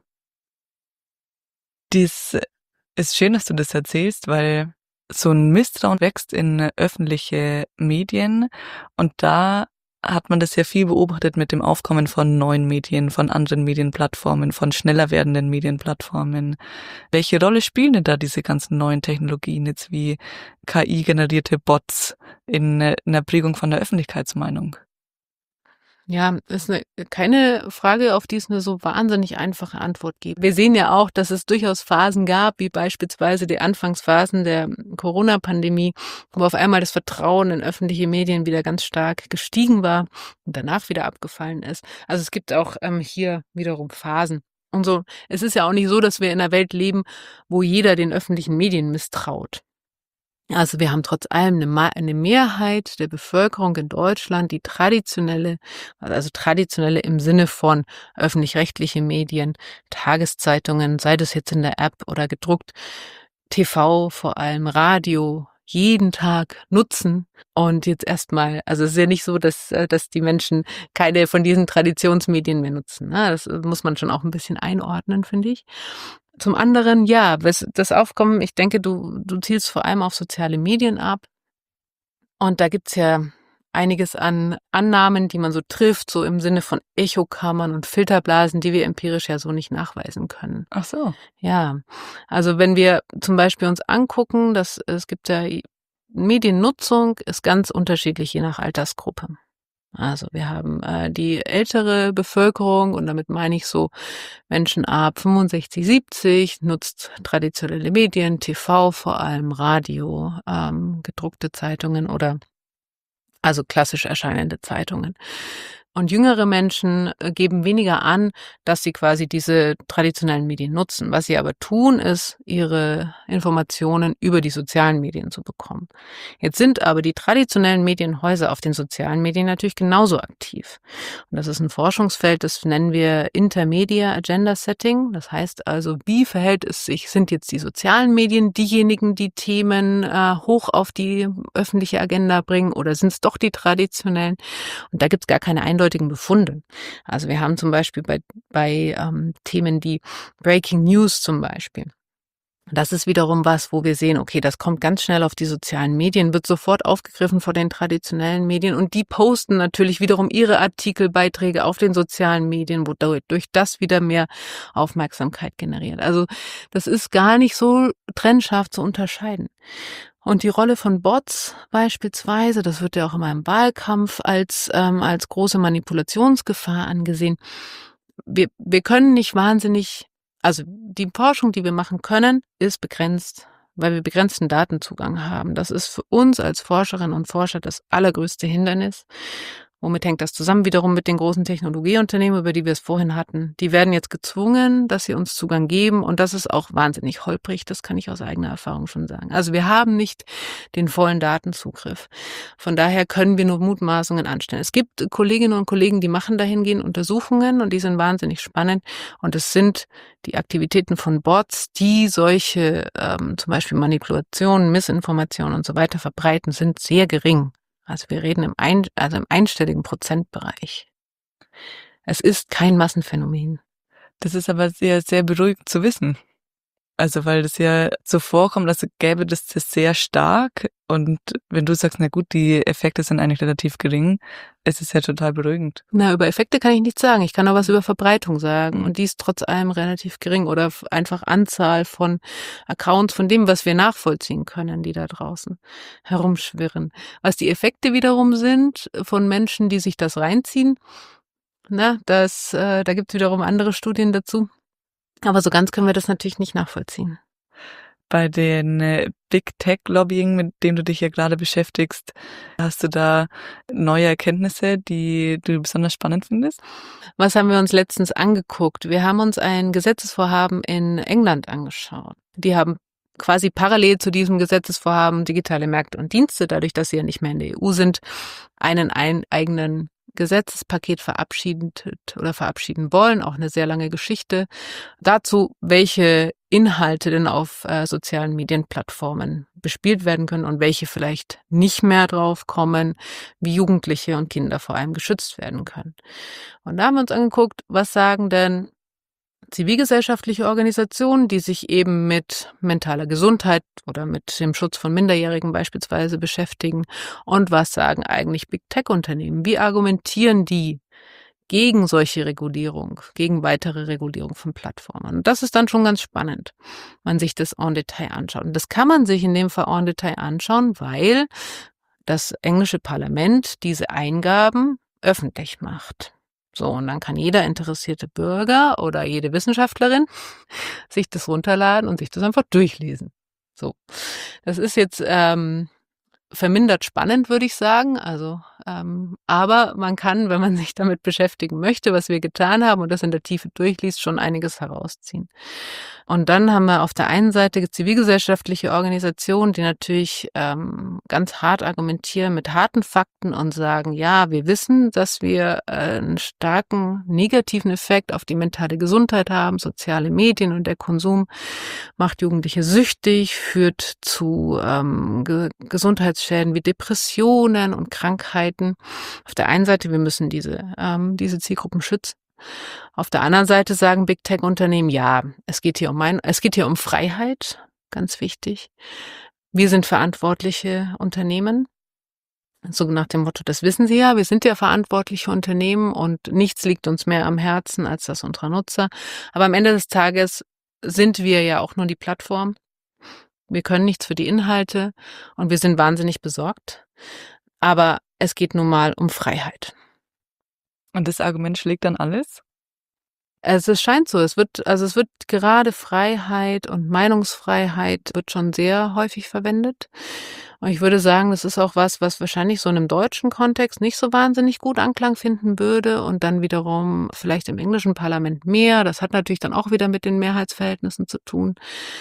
Dies ist schön, dass du das erzählst, weil so ein Misstrauen wächst in öffentliche Medien und da hat man das ja viel beobachtet mit dem Aufkommen von neuen Medien, von anderen Medienplattformen, von schneller werdenden Medienplattformen. Welche Rolle spielen denn da diese ganzen neuen Technologien jetzt wie K I-generierte Bots in einer Prägung von der Öffentlichkeitsmeinung? Ja, ist eine, keine Frage, auf die es eine so wahnsinnig einfache Antwort gibt. Wir sehen ja auch, dass es durchaus Phasen gab, wie beispielsweise die Anfangsphasen der Corona-Pandemie, wo auf einmal das Vertrauen in öffentliche Medien wieder ganz stark gestiegen war und danach wieder abgefallen ist. Also es gibt auch ähm, hier wiederum Phasen. Und so, es ist ja auch nicht so, dass wir in einer Welt leben, wo jeder den öffentlichen Medien misstraut. Also wir haben trotz allem eine, eine Mehrheit der Bevölkerung in Deutschland, die traditionelle, also traditionelle im Sinne von öffentlich-rechtliche Medien, Tageszeitungen, sei das jetzt in der App oder gedruckt, T V vor allem, Radio, jeden Tag nutzen. Und jetzt erstmal, also es ist ja nicht so, dass, dass die Menschen keine von diesen Traditionsmedien mehr nutzen. Das muss man schon auch ein bisschen einordnen, finde ich. Zum anderen, ja, das Aufkommen, ich denke, du, du zielst vor allem auf soziale Medien ab. Und da gibt's ja einiges an Annahmen, die man so trifft, so im Sinne von Echokammern und Filterblasen, die wir empirisch ja so nicht nachweisen können. Ach so. Ja, also wenn wir zum Beispiel uns angucken, dass es gibt ja Mediennutzung ist ganz unterschiedlich je nach Altersgruppe. Also wir haben äh, die ältere Bevölkerung und damit meine ich so Menschen ab fünfundsechzig, siebzig, nutzt traditionelle Medien, T V vor allem, Radio, ähm, gedruckte Zeitungen oder also klassisch erscheinende Zeitungen. Und jüngere Menschen äh, geben weniger an, dass sie quasi diese traditionellen Medien nutzen. Was sie aber tun, ist, ihre Informationen über die sozialen Medien zu bekommen. Jetzt sind aber die traditionellen Medienhäuser auf den sozialen Medien natürlich genauso aktiv. Und das ist ein Forschungsfeld, das nennen wir Intermedia Agenda Setting. Das heißt also, wie verhält es sich? Sind jetzt die sozialen Medien diejenigen, die Themen äh, hoch auf die öffentliche Agenda bringen, oder sind es doch die traditionellen? Und da gibt es gar keine eindeutigen Befunde. Also wir haben zum Beispiel bei, bei ähm, Themen wie Breaking News zum Beispiel. Das ist wiederum was, wo wir sehen, okay, das kommt ganz schnell auf die sozialen Medien, wird sofort aufgegriffen von den traditionellen Medien und die posten natürlich wiederum ihre Artikel, Beiträge auf den sozialen Medien, wodurch das wieder mehr Aufmerksamkeit generiert. Also das ist gar nicht so trennscharf zu unterscheiden. Und die Rolle von Bots beispielsweise, das wird ja auch immer im Wahlkampf als ähm, als große Manipulationsgefahr angesehen. Wir wir können nicht wahnsinnig, also die Forschung, die wir machen können, ist begrenzt, weil wir begrenzten Datenzugang haben. Das ist für uns als Forscherinnen und Forscher das allergrößte Hindernis. Womit hängt das zusammen? Wiederum mit den großen Technologieunternehmen, über die wir es vorhin hatten. Die werden jetzt gezwungen, dass sie uns Zugang geben. Und das ist auch wahnsinnig holprig. Das kann ich aus eigener Erfahrung schon sagen. Also wir haben nicht den vollen Datenzugriff. Von daher können wir nur Mutmaßungen anstellen. Es gibt Kolleginnen und Kollegen, die machen dahingehend Untersuchungen und die sind wahnsinnig spannend. Und es sind die Aktivitäten von Bots, die solche ähm, zum Beispiel Manipulationen, Missinformationen und so weiter verbreiten, sind sehr gering. Also wir reden im, ein, also im einstelligen Prozentbereich. Es ist kein Massenphänomen. Das ist aber sehr, sehr beruhigend zu wissen. Also weil das ja so vorkommt, als gäbe das das sehr stark. Und wenn du sagst, na gut, die Effekte sind eigentlich relativ gering, es ist ja total beruhigend. Na, über Effekte kann ich nichts sagen. Ich kann auch was über Verbreitung sagen. Und die ist trotz allem relativ gering. Oder einfach Anzahl von Accounts, von dem, was wir nachvollziehen können, die da draußen herumschwirren. Was die Effekte wiederum sind von Menschen, die sich das reinziehen, na, das, äh, da gibt es wiederum andere Studien dazu. Aber so ganz können wir das natürlich nicht nachvollziehen. Bei den äh, Big Tech Lobbying, mit dem du dich ja gerade beschäftigst, hast du da neue Erkenntnisse, die du besonders spannend findest? Was haben wir uns letztens angeguckt? Wir haben uns ein Gesetzesvorhaben in England angeschaut. Die haben quasi parallel zu diesem Gesetzesvorhaben digitale Märkte und Dienste, dadurch, dass sie ja nicht mehr in der E U sind, einen, einen eigenen Gesetzespaket verabschiedet oder verabschieden wollen, auch eine sehr lange Geschichte. Dazu, welche Inhalte denn auf äh, sozialen Medienplattformen bespielt werden können und welche vielleicht nicht mehr drauf kommen, wie Jugendliche und Kinder vor allem geschützt werden können. Und da haben wir uns angeguckt, was sagen denn zivilgesellschaftliche Organisationen, die sich eben mit mentaler Gesundheit oder mit dem Schutz von Minderjährigen beispielsweise beschäftigen. Und was sagen eigentlich Big Tech-Unternehmen? Wie argumentieren die gegen solche Regulierung, gegen weitere Regulierung von Plattformen? Und das ist dann schon ganz spannend, man sich das en Detail anschaut. Und das kann man sich in dem Fall en Detail anschauen, weil das englische Parlament diese Eingaben öffentlich macht. So, und dann kann jeder interessierte Bürger oder jede Wissenschaftlerin sich das runterladen und sich das einfach durchlesen. So, das ist jetzt ähm, vermindert spannend, würde ich sagen. Also, ähm, aber man kann, wenn man sich damit beschäftigen möchte, was wir getan haben und das in der Tiefe durchliest, schon einiges herausziehen. Und dann haben wir auf der einen Seite zivilgesellschaftliche Organisationen, die natürlich ähm, ganz hart argumentieren mit harten Fakten und sagen, ja, wir wissen, dass wir äh, einen starken negativen Effekt auf die mentale Gesundheit haben. Soziale Medien und der Konsum macht Jugendliche süchtig, führt zu ähm, Ge- Gesundheitsschäden wie Depressionen und Krankheiten. Auf der einen Seite, wir müssen diese, ähm, diese Zielgruppen schützen. Auf der anderen Seite sagen Big Tech Unternehmen, ja, es geht hier um mein, es geht hier um Freiheit, ganz wichtig. Wir sind verantwortliche Unternehmen. So nach dem Motto, das wissen Sie ja, wir sind ja verantwortliche Unternehmen und nichts liegt uns mehr am Herzen als das unserer Nutzer. Aber am Ende des Tages sind wir ja auch nur die Plattform. wir können nichts für die Inhalte und wir sind wahnsinnig besorgt. Aber es geht nun mal um Freiheit. Und das Argument schlägt dann alles? Also es scheint so, es wird, also es wird gerade Freiheit und Meinungsfreiheit wird schon sehr häufig verwendet. Und ich würde sagen, das ist auch was, was wahrscheinlich so in einem deutschen Kontext nicht so wahnsinnig gut Anklang finden würde und dann wiederum vielleicht im englischen Parlament mehr. Das hat natürlich dann auch wieder mit den Mehrheitsverhältnissen zu tun.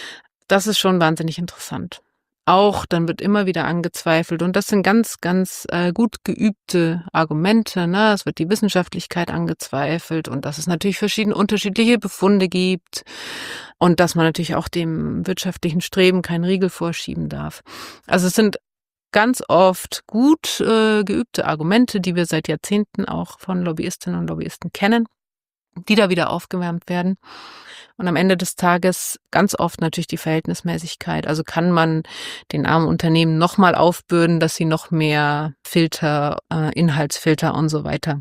Das ist schon wahnsinnig interessant. Auch dann wird immer wieder angezweifelt und das sind ganz, ganz äh, gut geübte Argumente. Ne? Es wird die Wissenschaftlichkeit angezweifelt und dass es natürlich verschiedene unterschiedliche Befunde gibt und dass man natürlich auch dem wirtschaftlichen Streben keinen Riegel vorschieben darf. Also es sind ganz oft gut äh, geübte Argumente, die wir seit Jahrzehnten auch von Lobbyistinnen und Lobbyisten kennen, die da wieder aufgewärmt werden. Und am Ende des Tages ganz oft natürlich die Verhältnismäßigkeit. Also kann man den armen Unternehmen nochmal aufbürden, dass sie noch mehr Filter, äh, Inhaltsfilter und so weiter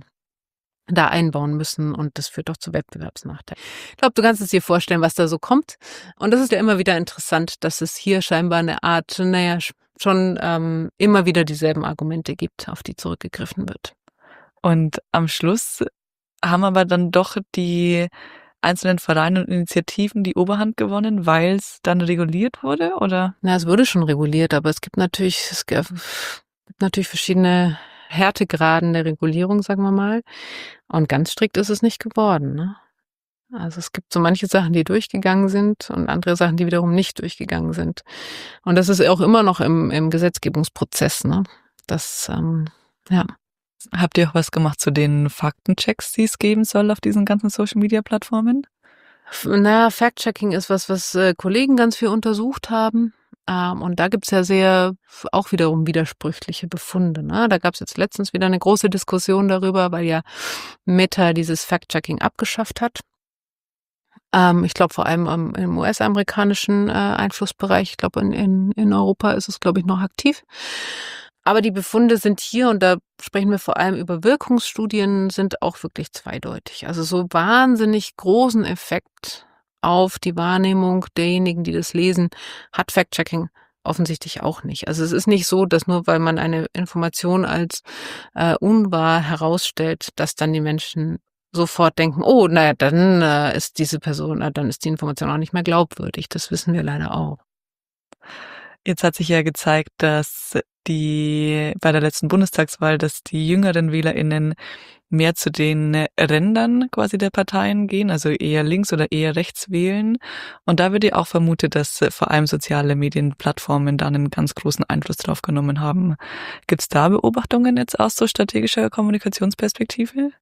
da einbauen müssen. Und das führt doch zu Wettbewerbsnachteilen. Ich glaube, du kannst es dir vorstellen, was da so kommt. Und das ist ja immer wieder interessant, dass es hier scheinbar eine Art, naja, schon ähm, immer wieder dieselben Argumente gibt, auf die zurückgegriffen wird. Und am Schluss haben aber dann doch die einzelnen Vereine und Initiativen die Oberhand gewonnen, weil es dann reguliert wurde, oder? Na, es wurde schon reguliert, aber es gibt natürlich, es gibt natürlich verschiedene Härtegraden der Regulierung, sagen wir mal. Und ganz strikt ist es nicht geworden, ne? Also es gibt so manche Sachen, die durchgegangen sind und andere Sachen, die wiederum nicht durchgegangen sind. Und das ist auch immer noch im, im Gesetzgebungsprozess, ne? Das, ähm, ja. Habt ihr auch was gemacht zu den Faktenchecks, die es geben soll auf diesen ganzen Social-Media-Plattformen? Naja, Fact-Checking ist was, was äh, Kollegen ganz viel untersucht haben. Ähm, und da gibt's ja sehr, auch wiederum widersprüchliche Befunde. Ne? Da gab's jetzt letztens wieder eine große Diskussion darüber, weil ja Meta dieses Fact-Checking abgeschafft hat. Ähm, ich glaube vor allem am, im U S-amerikanischen äh, Einflussbereich. Ich glaube in, in, in Europa ist es, glaube ich, noch aktiv. Aber die Befunde sind hier, und da sprechen wir vor allem über Wirkungsstudien, sind auch wirklich zweideutig. Also so wahnsinnig großen Effekt auf die Wahrnehmung derjenigen, die das lesen, hat Fact-Checking offensichtlich auch nicht. Also es ist nicht so, dass nur weil man eine Information als äh, unwahr herausstellt, dass dann die Menschen sofort denken, oh, naja, dann äh, ist diese Person, äh, dann ist die Information auch nicht mehr glaubwürdig. Das wissen wir leider auch. Jetzt hat sich ja gezeigt, dass die bei der letzten Bundestagswahl, dass die jüngeren WählerInnen mehr zu den Rändern quasi der Parteien gehen, also eher links oder eher rechts wählen. Und da wird ja auch vermutet, dass vor allem soziale Medienplattformen da einen ganz großen Einfluss drauf genommen haben. Gibt es da Beobachtungen jetzt aus so strategischer Kommunikationsperspektive?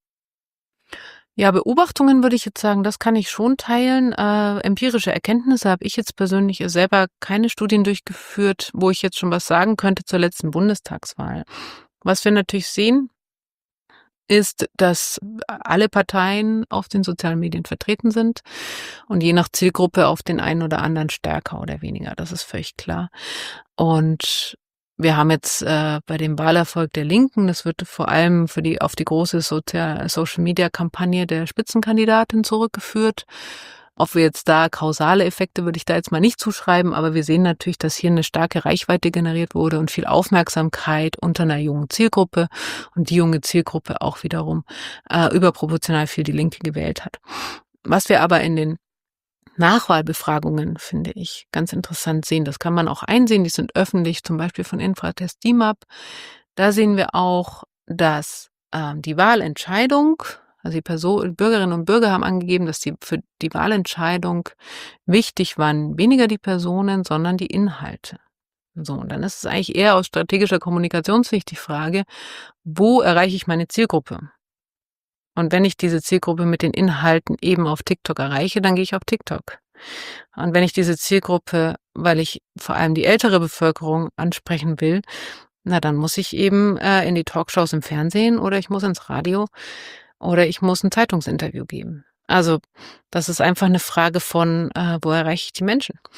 Ja, Beobachtungen würde ich jetzt sagen, das kann ich schon teilen. Äh, empirische Erkenntnisse habe ich jetzt persönlich selber keine Studien durchgeführt, wo ich jetzt schon was sagen könnte zur letzten Bundestagswahl. Was wir natürlich sehen, ist, dass alle Parteien auf den sozialen Medien vertreten sind und je nach Zielgruppe auf den einen oder anderen stärker oder weniger. Das ist völlig klar. Und wir haben jetzt äh, bei dem Wahlerfolg der Linken, das wird vor allem für die auf die große Sozial- Social-Media-Kampagne der Spitzenkandidatin zurückgeführt. Ob wir jetzt da kausale Effekte, würde ich da jetzt mal nicht zuschreiben, aber wir sehen natürlich, dass hier eine starke Reichweite generiert wurde und viel Aufmerksamkeit unter einer jungen Zielgruppe und die junge Zielgruppe auch wiederum äh, überproportional viel die Linke gewählt hat. Was wir aber in den Nachwahlbefragungen, finde ich, ganz interessant sehen. Das kann man auch einsehen, die sind öffentlich, zum Beispiel von Infratest D I M A P. Da sehen wir auch, dass äh, die Wahlentscheidung, also die Person, Bürgerinnen und Bürger haben angegeben, dass die für die Wahlentscheidung wichtig waren, weniger die Personen, sondern die Inhalte. So, und dann ist es eigentlich eher aus strategischer Kommunikationssicht die Frage, wo erreiche ich meine Zielgruppe? Und wenn ich diese Zielgruppe mit den Inhalten eben auf TikTok erreiche, dann gehe ich auf TikTok. Und wenn ich diese Zielgruppe, weil ich vor allem die ältere Bevölkerung ansprechen will, na dann muss ich eben äh, in die Talkshows im Fernsehen oder ich muss ins Radio oder ich muss ein Zeitungsinterview geben. Also das ist einfach eine Frage von, äh, wo erreiche ich die Menschen?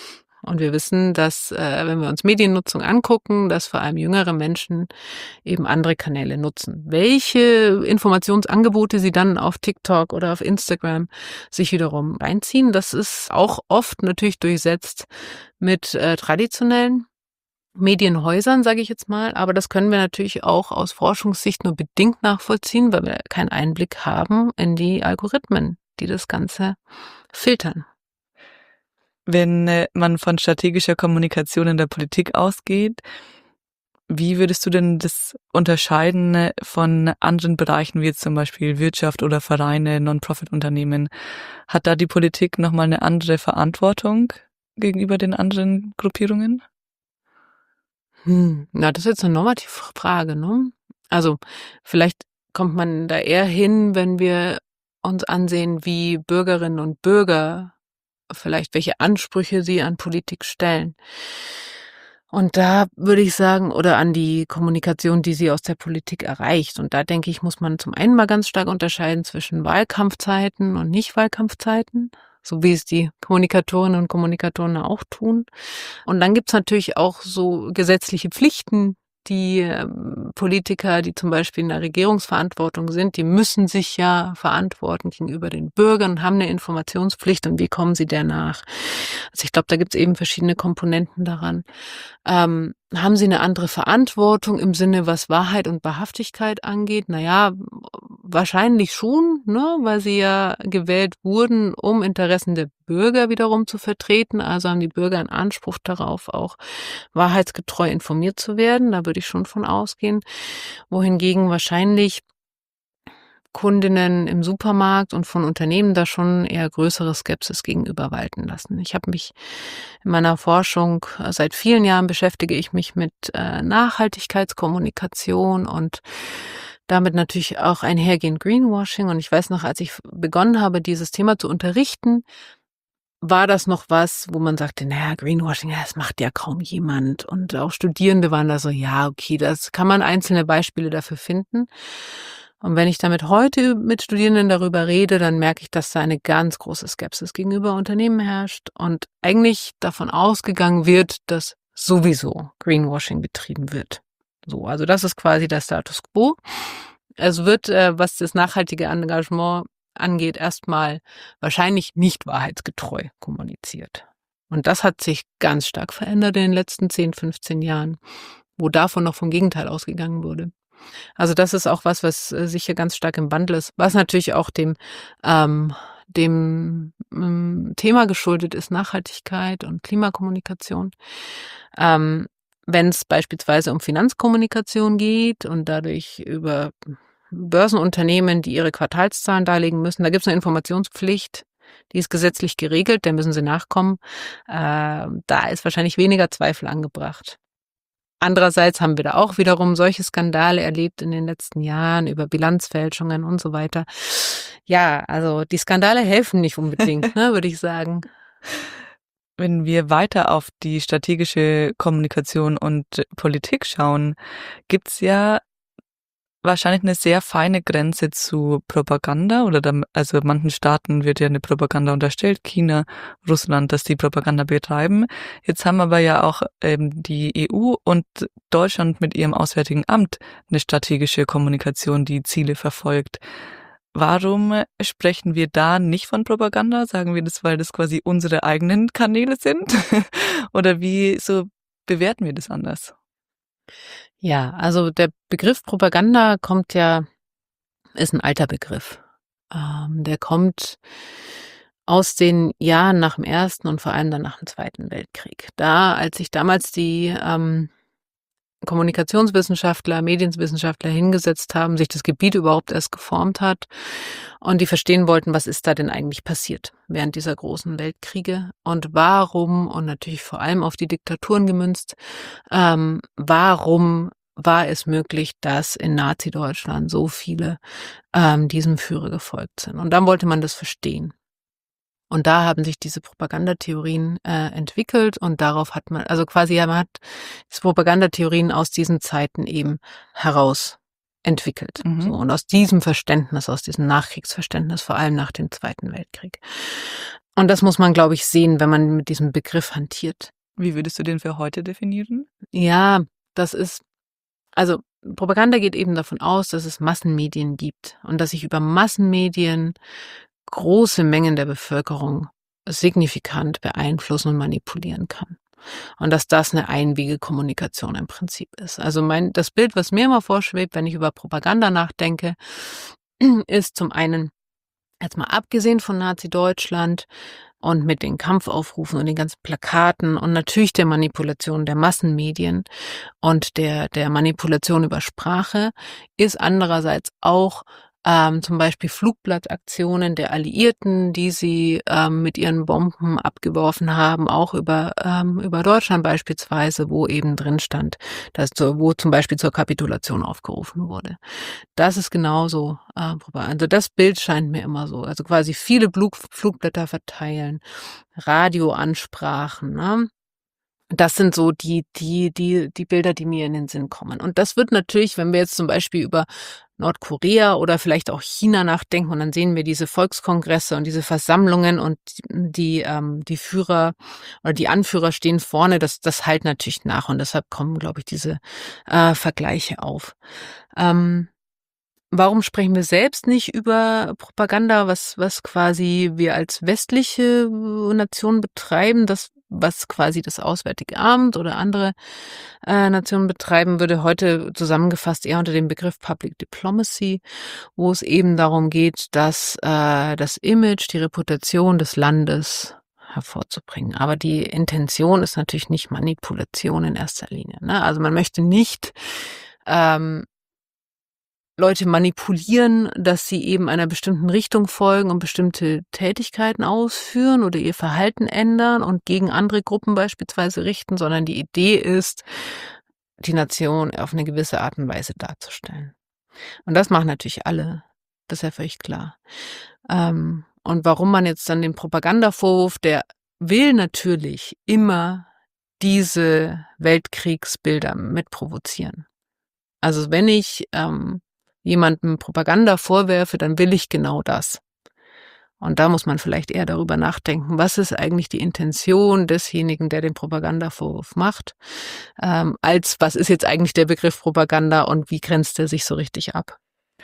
Und wir wissen, dass, äh, wenn wir uns Mediennutzung angucken, dass vor allem jüngere Menschen eben andere Kanäle nutzen. Welche Informationsangebote sie dann auf TikTok oder auf Instagram sich wiederum reinziehen, das ist auch oft natürlich durchsetzt mit äh, traditionellen Medienhäusern, sage ich jetzt mal, aber das können wir natürlich auch aus Forschungssicht nur bedingt nachvollziehen, weil wir keinen Einblick haben in die Algorithmen, die das Ganze filtern. Wenn äh, man von strategischer Kommunikation in der Politik ausgeht, wie würdest du denn das unterscheiden äh, von anderen Bereichen, wie jetzt zum Beispiel Wirtschaft oder Vereine, Non-Profit-Unternehmen? Hat da die Politik nochmal eine andere Verantwortung gegenüber den anderen Gruppierungen? Hm, na, das ist jetzt eine normative Frage, ne? Also, vielleicht kommt man da eher hin, wenn wir uns ansehen, wie Bürgerinnen und Bürger vielleicht welche Ansprüche sie an Politik stellen. Und da würde ich sagen, oder an die Kommunikation, die sie aus der Politik erreicht. Und da denke ich, muss man zum einen mal ganz stark unterscheiden zwischen Wahlkampfzeiten und Nicht-Wahlkampfzeiten, so wie es die Kommunikatorinnen und Kommunikatoren auch tun. Und dann gibt's natürlich auch so gesetzliche Pflichten, die ähm, Politiker, die zum Beispiel in der Regierungsverantwortung sind, die müssen sich ja verantworten gegenüber den Bürgern und haben eine Informationspflicht. Und wie kommen sie der nach? Also ich glaube, da gibt's eben verschiedene Komponenten daran. Ähm, haben sie eine andere Verantwortung im Sinne, was Wahrheit und Wahrhaftigkeit angeht? Naja, wahrscheinlich schon, ne, weil sie ja gewählt wurden, um Interessen der Bürger wiederum zu vertreten. Also haben die Bürger einen Anspruch darauf, auch wahrheitsgetreu informiert zu werden. Da würde ich schon von ausgehen. Wohingegen wahrscheinlich Kundinnen im Supermarkt und von Unternehmen da schon eher größere Skepsis gegenüber walten lassen. Ich habe mich in meiner Forschung, äh, seit vielen Jahren beschäftige ich mich mit äh, Nachhaltigkeitskommunikation und damit natürlich auch einhergehend Greenwashing. Und ich weiß noch, als ich begonnen habe, dieses Thema zu unterrichten, war das noch was, wo man sagte, naja, Greenwashing, ja, das macht ja kaum jemand. Und auch Studierende waren da so, ja, okay, das kann man einzelne Beispiele dafür finden. Und wenn ich damit heute mit Studierenden darüber rede, dann merke ich, dass da eine ganz große Skepsis gegenüber Unternehmen herrscht und eigentlich davon ausgegangen wird, dass sowieso Greenwashing betrieben wird. So, also das ist quasi der Status quo. Es wird, äh, was das nachhaltige Engagement angeht, erstmal wahrscheinlich nicht wahrheitsgetreu kommuniziert. Und das hat sich ganz stark verändert in den letzten zehn, fünfzehn Jahren, wo davon noch vom Gegenteil ausgegangen wurde. Also das ist auch was, was äh, sicher ganz stark im Wandel ist, was natürlich auch dem, ähm, dem ähm, Thema geschuldet ist, Nachhaltigkeit und Klimakommunikation. Ähm, wenn es beispielsweise um Finanzkommunikation geht und dadurch über Börsenunternehmen, die ihre Quartalszahlen darlegen müssen, da gibt es eine Informationspflicht, die ist gesetzlich geregelt, der müssen sie nachkommen. Äh, da ist wahrscheinlich weniger Zweifel angebracht. Andererseits haben wir da auch wiederum solche Skandale erlebt in den letzten Jahren über Bilanzfälschungen und so weiter. Ja, also die Skandale helfen nicht unbedingt, ne, würde ich sagen. Wenn wir weiter auf die strategische Kommunikation und Politik schauen, gibt's ja wahrscheinlich eine sehr feine Grenze zu Propaganda oder da, also manchen Staaten wird ja eine Propaganda unterstellt, China, Russland, dass die Propaganda betreiben. Jetzt haben aber ja auch ähm, die E U und Deutschland mit ihrem Auswärtigen Amt eine strategische Kommunikation, die Ziele verfolgt. Warum sprechen wir da nicht von Propaganda? Sagen wir das, weil das quasi unsere eigenen Kanäle sind? Oder wie so bewerten wir das anders? Ja, also der Begriff Propaganda kommt ja, ist ein alter Begriff. Ähm, der kommt aus den Jahren nach dem Ersten und vor allem dann nach dem Zweiten Weltkrieg. Da, als sich damals die ähm, Kommunikationswissenschaftler, Medienwissenschaftler hingesetzt haben, sich das Gebiet überhaupt erst geformt hat und die verstehen wollten, was ist da denn eigentlich passiert während dieser großen Weltkriege und warum, und natürlich vor allem auf die Diktaturen gemünzt, ähm, warum war es möglich, dass in Nazi-Deutschland so viele ähm, diesem Führer gefolgt sind. Und dann wollte man das verstehen. Und da haben sich diese Propagandatheorien äh, entwickelt und darauf hat man, also quasi ja, man hat diese Propagandatheorien aus diesen Zeiten eben heraus entwickelt. Mhm. So, und aus diesem Verständnis, aus diesem Nachkriegsverständnis, vor allem nach dem Zweiten Weltkrieg. Und das muss man, glaube ich, sehen, wenn man mit diesem Begriff hantiert. Wie würdest du den für heute definieren? Ja, das ist, also Propaganda geht eben davon aus, dass es Massenmedien gibt und dass ich über Massenmedien große Mengen der Bevölkerung signifikant beeinflussen und manipulieren kann. Und dass das eine Einwegekommunikation im Prinzip ist. Also mein, das Bild, was mir immer vorschwebt, wenn ich über Propaganda nachdenke, ist zum einen, jetzt mal abgesehen von Nazi-Deutschland und mit den Kampfaufrufen und den ganzen Plakaten und natürlich der Manipulation der Massenmedien und der, der Manipulation über Sprache, ist andererseits auch ähm, zum Beispiel Flugblattaktionen der Alliierten, die sie ähm, mit ihren Bomben abgeworfen haben, auch über, ähm, über Deutschland beispielsweise, wo eben drin stand, dass zu, wo zum Beispiel zur Kapitulation aufgerufen wurde. Das ist genauso, äh, also das Bild scheint mir immer so, also quasi viele Flug, Flugblätter verteilen, Radioansprachen, ne? Das sind so die, die, die, die Bilder, die mir in den Sinn kommen. Und das wird natürlich, wenn wir jetzt zum Beispiel über Nordkorea oder vielleicht auch China nachdenken und dann sehen wir diese Volkskongresse und diese Versammlungen und die, ähm, die Führer oder die Anführer stehen vorne, das, das halt natürlich nach und deshalb kommen, glaube ich, diese äh, Vergleiche auf. Ähm, Warum sprechen wir selbst nicht über Propaganda, was, was quasi wir als westliche Nation betreiben, das, was quasi das Auswärtige Amt oder andere äh, Nationen betreiben, würde heute zusammengefasst eher unter dem Begriff Public Diplomacy, wo es eben darum geht, dass äh, das Image, die Reputation des Landes hervorzubringen. Aber die Intention ist natürlich nicht Manipulation in erster Linie. Ne? Also man möchte nicht ähm, Leute manipulieren, dass sie eben einer bestimmten Richtung folgen und bestimmte Tätigkeiten ausführen oder ihr Verhalten ändern und gegen andere Gruppen beispielsweise richten, sondern die Idee ist, die Nation auf eine gewisse Art und Weise darzustellen. Und das machen natürlich alle. Das ist ja völlig klar. Ähm, und warum man jetzt dann den Propagandavorwurf, der will natürlich immer diese Weltkriegsbilder mitprovozieren. Also wenn ich ähm, jemandem Propaganda vorwerfe, dann will ich genau das. Und da muss man vielleicht eher darüber nachdenken, was ist eigentlich die Intention desjenigen, der den Propagandavorwurf macht, ähm, als was ist jetzt eigentlich der Begriff Propaganda und wie grenzt er sich so richtig ab?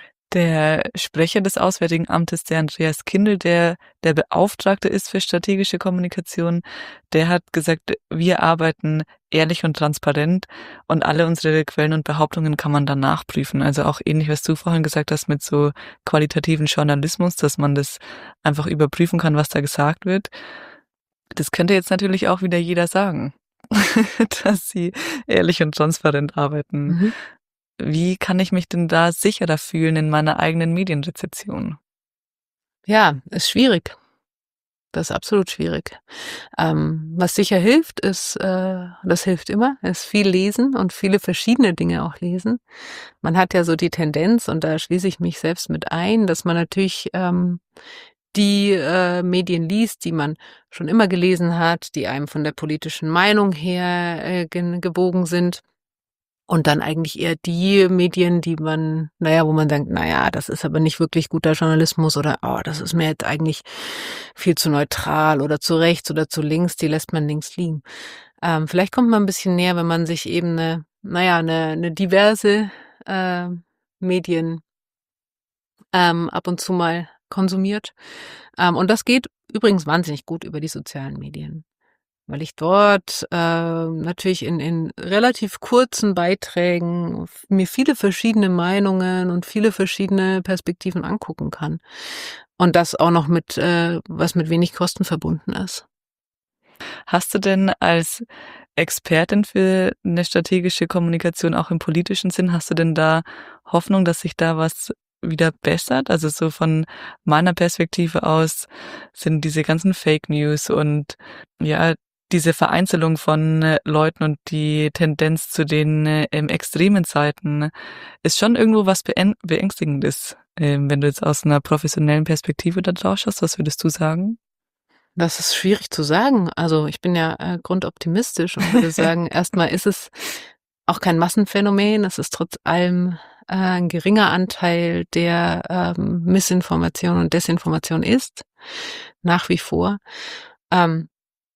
Der Sprecher des Auswärtigen Amtes, der Andreas Kindl, der der Beauftragte ist für strategische Kommunikation, der hat gesagt, wir arbeiten ehrlich und transparent und alle unsere Quellen und Behauptungen kann man dann nachprüfen. Also auch ähnlich, was du vorhin gesagt hast mit so qualitativen Journalismus, dass man das einfach überprüfen kann, was da gesagt wird. Das könnte jetzt natürlich auch wieder jeder sagen, dass sie ehrlich und transparent arbeiten. Mhm. Wie kann ich mich denn da sicherer fühlen in meiner eigenen Medienrezeption? Ja, ist schwierig. Das ist absolut schwierig. Ähm, was sicher hilft, ist, äh, das hilft immer, ist viel lesen und viele verschiedene Dinge auch lesen. Man hat ja so die Tendenz, und da schließe ich mich selbst mit ein, dass man natürlich ähm, die äh, Medien liest, die man schon immer gelesen hat, die einem von der politischen Meinung her äh, ge- gewogen sind. Und dann eigentlich eher die Medien, die man, naja, wo man denkt, naja, das ist aber nicht wirklich guter Journalismus oder, oh, das ist mir jetzt eigentlich viel zu neutral oder zu rechts oder zu links, die lässt man links liegen. Ähm, vielleicht kommt man ein bisschen näher, wenn man sich eben eine, naja, eine, eine diverse äh, Medien ähm, ab und zu mal konsumiert. Ähm, und das geht übrigens wahnsinnig gut über die sozialen Medien, weil ich dort äh, natürlich in, in relativ kurzen Beiträgen mir viele verschiedene Meinungen und viele verschiedene Perspektiven angucken kann. Und das auch noch mit, äh, was mit wenig Kosten verbunden ist. Hast du denn als Expertin für eine strategische Kommunikation auch im politischen Sinn, hast du denn da Hoffnung, dass sich da was wieder bessert? Also so von meiner Perspektive aus sind diese ganzen Fake News und ja, diese Vereinzelung von äh, Leuten und die Tendenz zu den äh, ähm, extremen Seiten ist schon irgendwo was beäng- Beängstigendes. Ähm, wenn du jetzt aus einer professionellen Perspektive da drauf schaust, was würdest du sagen? Das ist schwierig zu sagen. Also ich bin ja äh, grundoptimistisch und würde sagen, erstmal ist es auch kein Massenphänomen. Es ist trotz allem äh, ein geringer Anteil, der ähm, Missinformation und Desinformation ist. nach wie vor. Ähm,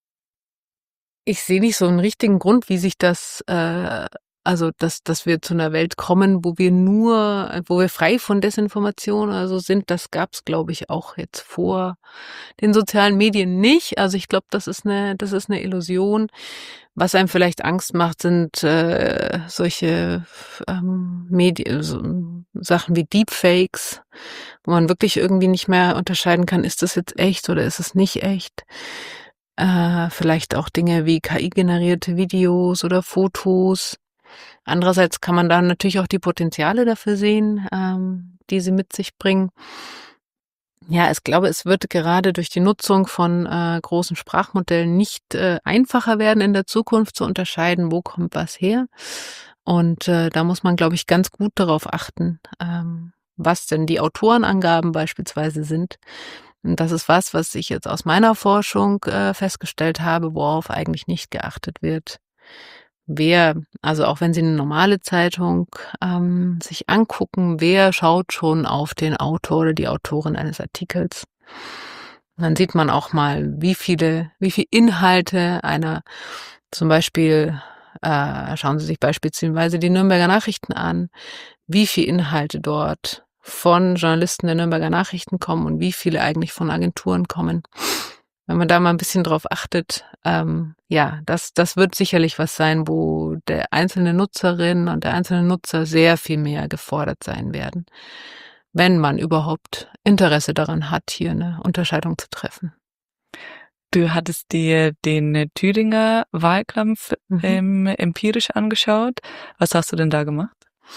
ich sehe nicht so einen richtigen Grund, wie sich das, äh, also dass, dass wir zu einer Welt kommen, wo wir nur, wo wir frei von Desinformation oder so sind. Das gab es, glaube ich, auch jetzt vor den sozialen Medien nicht. Also ich glaube, das ist eine, das ist eine Illusion. Was einem vielleicht Angst macht, sind äh, solche ähm, Medien, so, Sachen wie Deepfakes, wo man wirklich irgendwie nicht mehr unterscheiden kann, ist das jetzt echt oder ist es nicht echt. Äh, vielleicht auch Dinge wie K I-generierte Videos oder Fotos. Andererseits kann man da natürlich auch die Potenziale dafür sehen, ähm, die sie mit sich bringen. Ja, ich glaube, es wird gerade durch die Nutzung von äh, großen Sprachmodellen nicht äh, einfacher werden, in der Zukunft zu unterscheiden, wo kommt was her. Und äh, da muss man, glaube ich, ganz gut darauf achten, ähm, was denn die Autorenangaben beispielsweise sind. Und das ist was, was ich jetzt aus meiner Forschung äh, festgestellt habe, worauf eigentlich nicht geachtet wird. Wer, also auch wenn Sie eine normale Zeitung ähm, sich angucken, wer schaut schon auf den Autor oder die Autorin eines Artikels? Und dann sieht man auch mal, wie viele, wie viel Inhalte einer, zum Beispiel, äh, schauen Sie sich beispielsweise die Nürnberger Nachrichten an, wie viel Inhalte dort von Journalisten der Nürnberger Nachrichten kommen und wie viele eigentlich von Agenturen kommen. Wenn man da mal ein bisschen drauf achtet, ähm, ja, das, das wird sicherlich was sein, wo der einzelne Nutzerin und der einzelne Nutzer sehr viel mehr gefordert sein werden, wenn man überhaupt Interesse daran hat, hier eine Unterscheidung zu treffen. Du hattest dir den Thüringer Wahlkampf Mhm. ähm, empirisch angeschaut. Was hast du denn da gemacht?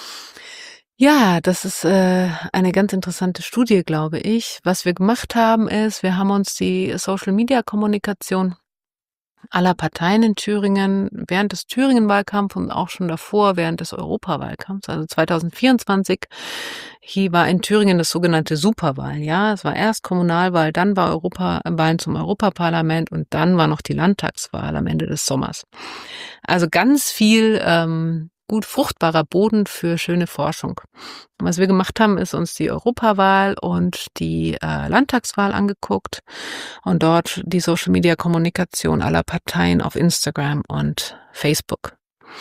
Ja, das ist äh, eine ganz interessante Studie, glaube ich. Was wir gemacht haben, ist, wir haben uns die Social-Media-Kommunikation aller Parteien in Thüringen während des Thüringen-Wahlkampfs und auch schon davor, während des Europawahlkampfs, also zwanzig vierundzwanzig, hier war in Thüringen das sogenannte Superwahljahr. Es war erst Kommunalwahl, dann war Europawahlen zum Europaparlament und dann war noch die Landtagswahl am Ende des Sommers. Also ganz viel ähm, gut fruchtbarer Boden für schöne Forschung. Und was wir gemacht haben, ist uns die Europawahl und die äh, Landtagswahl angeguckt und dort die Social-Media-Kommunikation aller Parteien auf Instagram und Facebook.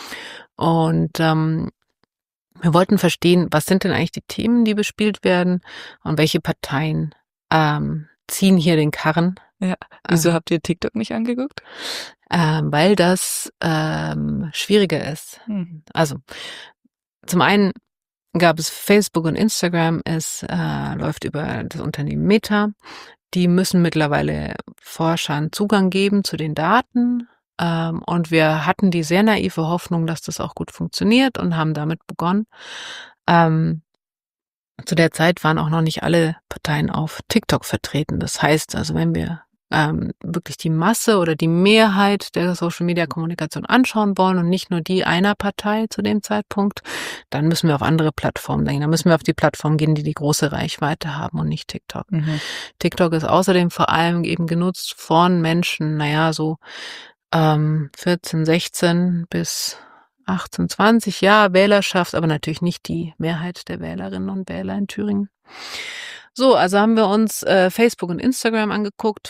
Und ähm, wir wollten verstehen, was sind denn eigentlich die Themen, die bespielt werden und welche Parteien ähm, ziehen hier den Karren. Ja. Wieso Äh, habt ihr TikTok nicht angeguckt? ähm, weil das ähm, schwieriger ist. Hm. Also zum einen gab es Facebook und Instagram, es äh, läuft über das Unternehmen Meta. Die müssen mittlerweile Forschern Zugang geben zu den Daten. Ähm, und wir hatten die sehr naive Hoffnung, dass das auch gut funktioniert und haben damit begonnen. Ähm, zu der Zeit waren auch noch nicht alle Parteien auf TikTok vertreten. Das heißt also, wenn wir ähm, wirklich die Masse oder die Mehrheit der Social-Media-Kommunikation anschauen wollen und nicht nur die einer Partei zu dem Zeitpunkt, dann müssen wir auf andere Plattformen denken. Dann müssen wir auf die Plattformen gehen, die die große Reichweite haben und nicht TikTok. Mhm. TikTok ist außerdem vor allem eben genutzt von Menschen, naja, so ähm, vierzehn, sechzehn bis achtzehn, zwanzig Jahre Wählerschaft, aber natürlich nicht die Mehrheit der Wählerinnen und Wähler in Thüringen. So, also haben wir uns äh, Facebook und Instagram angeguckt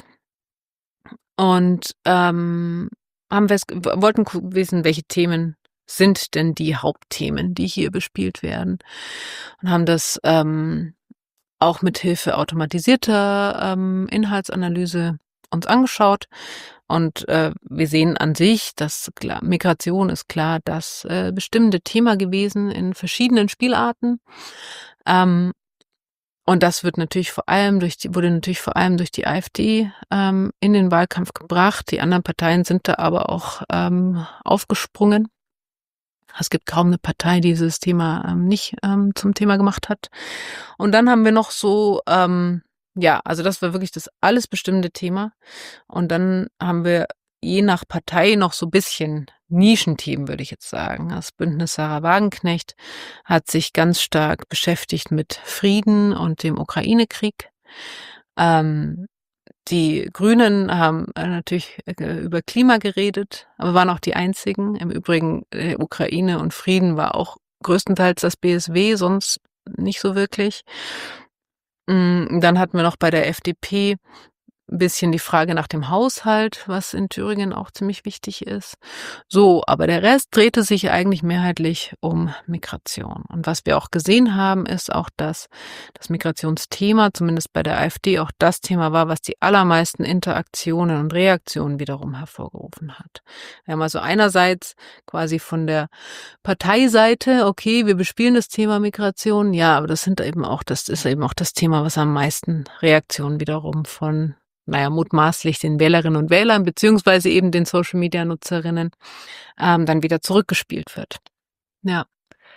und ähm, haben wir wollten wissen, welche Themen sind denn die Hauptthemen, die hier bespielt werden, und haben das ähm, auch mit Hilfe automatisierter ähm, Inhaltsanalyse uns angeschaut. Und äh, wir sehen an sich, dass klar, Migration ist klar das äh, bestimmende Thema gewesen in verschiedenen Spielarten. Ähm, und das wird natürlich vor allem durch die, wurde natürlich vor allem durch die AfD ähm, in den Wahlkampf gebracht. Die anderen Parteien sind da aber auch ähm, aufgesprungen. Es gibt kaum eine Partei, die dieses Thema ähm, nicht ähm, zum Thema gemacht hat. Und dann haben wir noch so, ähm, ja, also das war wirklich das alles bestimmende Thema. Und dann haben wir je nach Partei noch so ein bisschen Nischenthemen, würde ich jetzt sagen. Das Bündnis Sarah Wagenknecht hat sich ganz stark beschäftigt mit Frieden und dem Ukraine-Krieg. Ähm, Die Grünen haben äh, natürlich äh, über Klima geredet, aber waren auch die einzigen. Im Übrigen, äh, Ukraine und Frieden war auch größtenteils das B S W, sonst nicht so wirklich. Mm, Dann hatten wir noch bei der F D P ein bisschen die Frage nach dem Haushalt, was in Thüringen auch ziemlich wichtig ist. So, aber der Rest drehte sich eigentlich mehrheitlich um Migration. Und was wir auch gesehen haben, ist auch, dass das Migrationsthema, zumindest bei der AfD, auch das Thema war, was die allermeisten Interaktionen und Reaktionen wiederum hervorgerufen hat. Wir haben also einerseits quasi von der Parteiseite, okay, wir bespielen das Thema Migration, ja, aber das sind eben auch, das ist eben auch das Thema, was am meisten Reaktionen wiederum von naja, mutmaßlich den Wählerinnen und Wählern beziehungsweise eben den Social-Media-Nutzerinnen ähm, dann wieder zurückgespielt wird. Ja.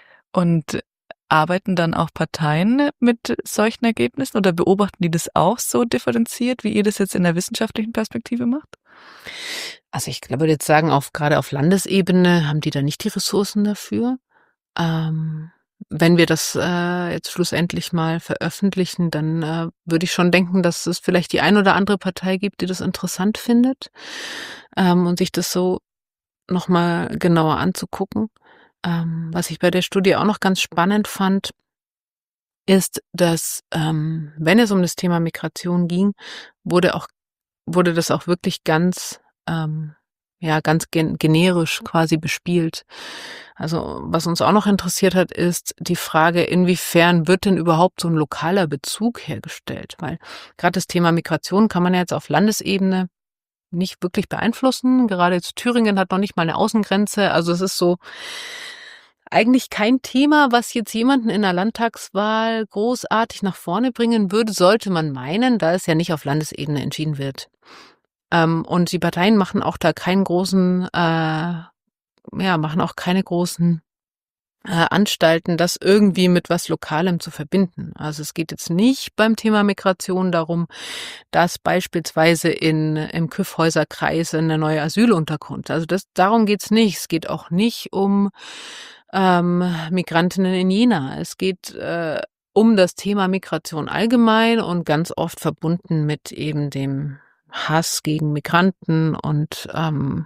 Und arbeiten dann auch Parteien mit solchen Ergebnissen oder beobachten die das auch so differenziert, wie ihr das jetzt in der wissenschaftlichen Perspektive macht? Also ich glaube, jetzt sagen, auf, gerade auf Landesebene haben die da nicht die Ressourcen dafür. Ähm, Wenn wir das äh, jetzt schlussendlich mal veröffentlichen, dann äh, würde ich schon denken, dass es vielleicht die ein oder andere Partei gibt, die das interessant findet ähm, und sich das so nochmal genauer anzugucken. Ähm, was ich bei der Studie auch noch ganz spannend fand, ist, dass ähm, wenn es um das Thema Migration ging, wurde auch wurde das auch wirklich ganz ähm, ja ganz gen generisch quasi bespielt. Also was uns auch noch interessiert hat, ist die Frage, inwiefern wird denn überhaupt so ein lokaler Bezug hergestellt? Weil gerade das Thema Migration kann man ja jetzt auf Landesebene nicht wirklich beeinflussen. Gerade jetzt Thüringen hat noch nicht mal eine Außengrenze. Also es ist so eigentlich kein Thema, was jetzt jemanden in der Landtagswahl großartig nach vorne bringen würde, sollte man meinen, da es ja nicht auf Landesebene entschieden wird. Ähm, und die Parteien machen auch da keinen großen, äh, ja, machen auch keine großen äh, Anstalten, das irgendwie mit was Lokalem zu verbinden. Also es geht jetzt nicht beim Thema Migration darum, dass beispielsweise in, im Kyffhäuser-Kreis eine neue Asylunterkunft, also das, darum geht's nicht. Es geht auch nicht um ähm, Migrantinnen in Jena. Es geht äh, um das Thema Migration allgemein und ganz oft verbunden mit eben dem Hass gegen Migranten und ähm,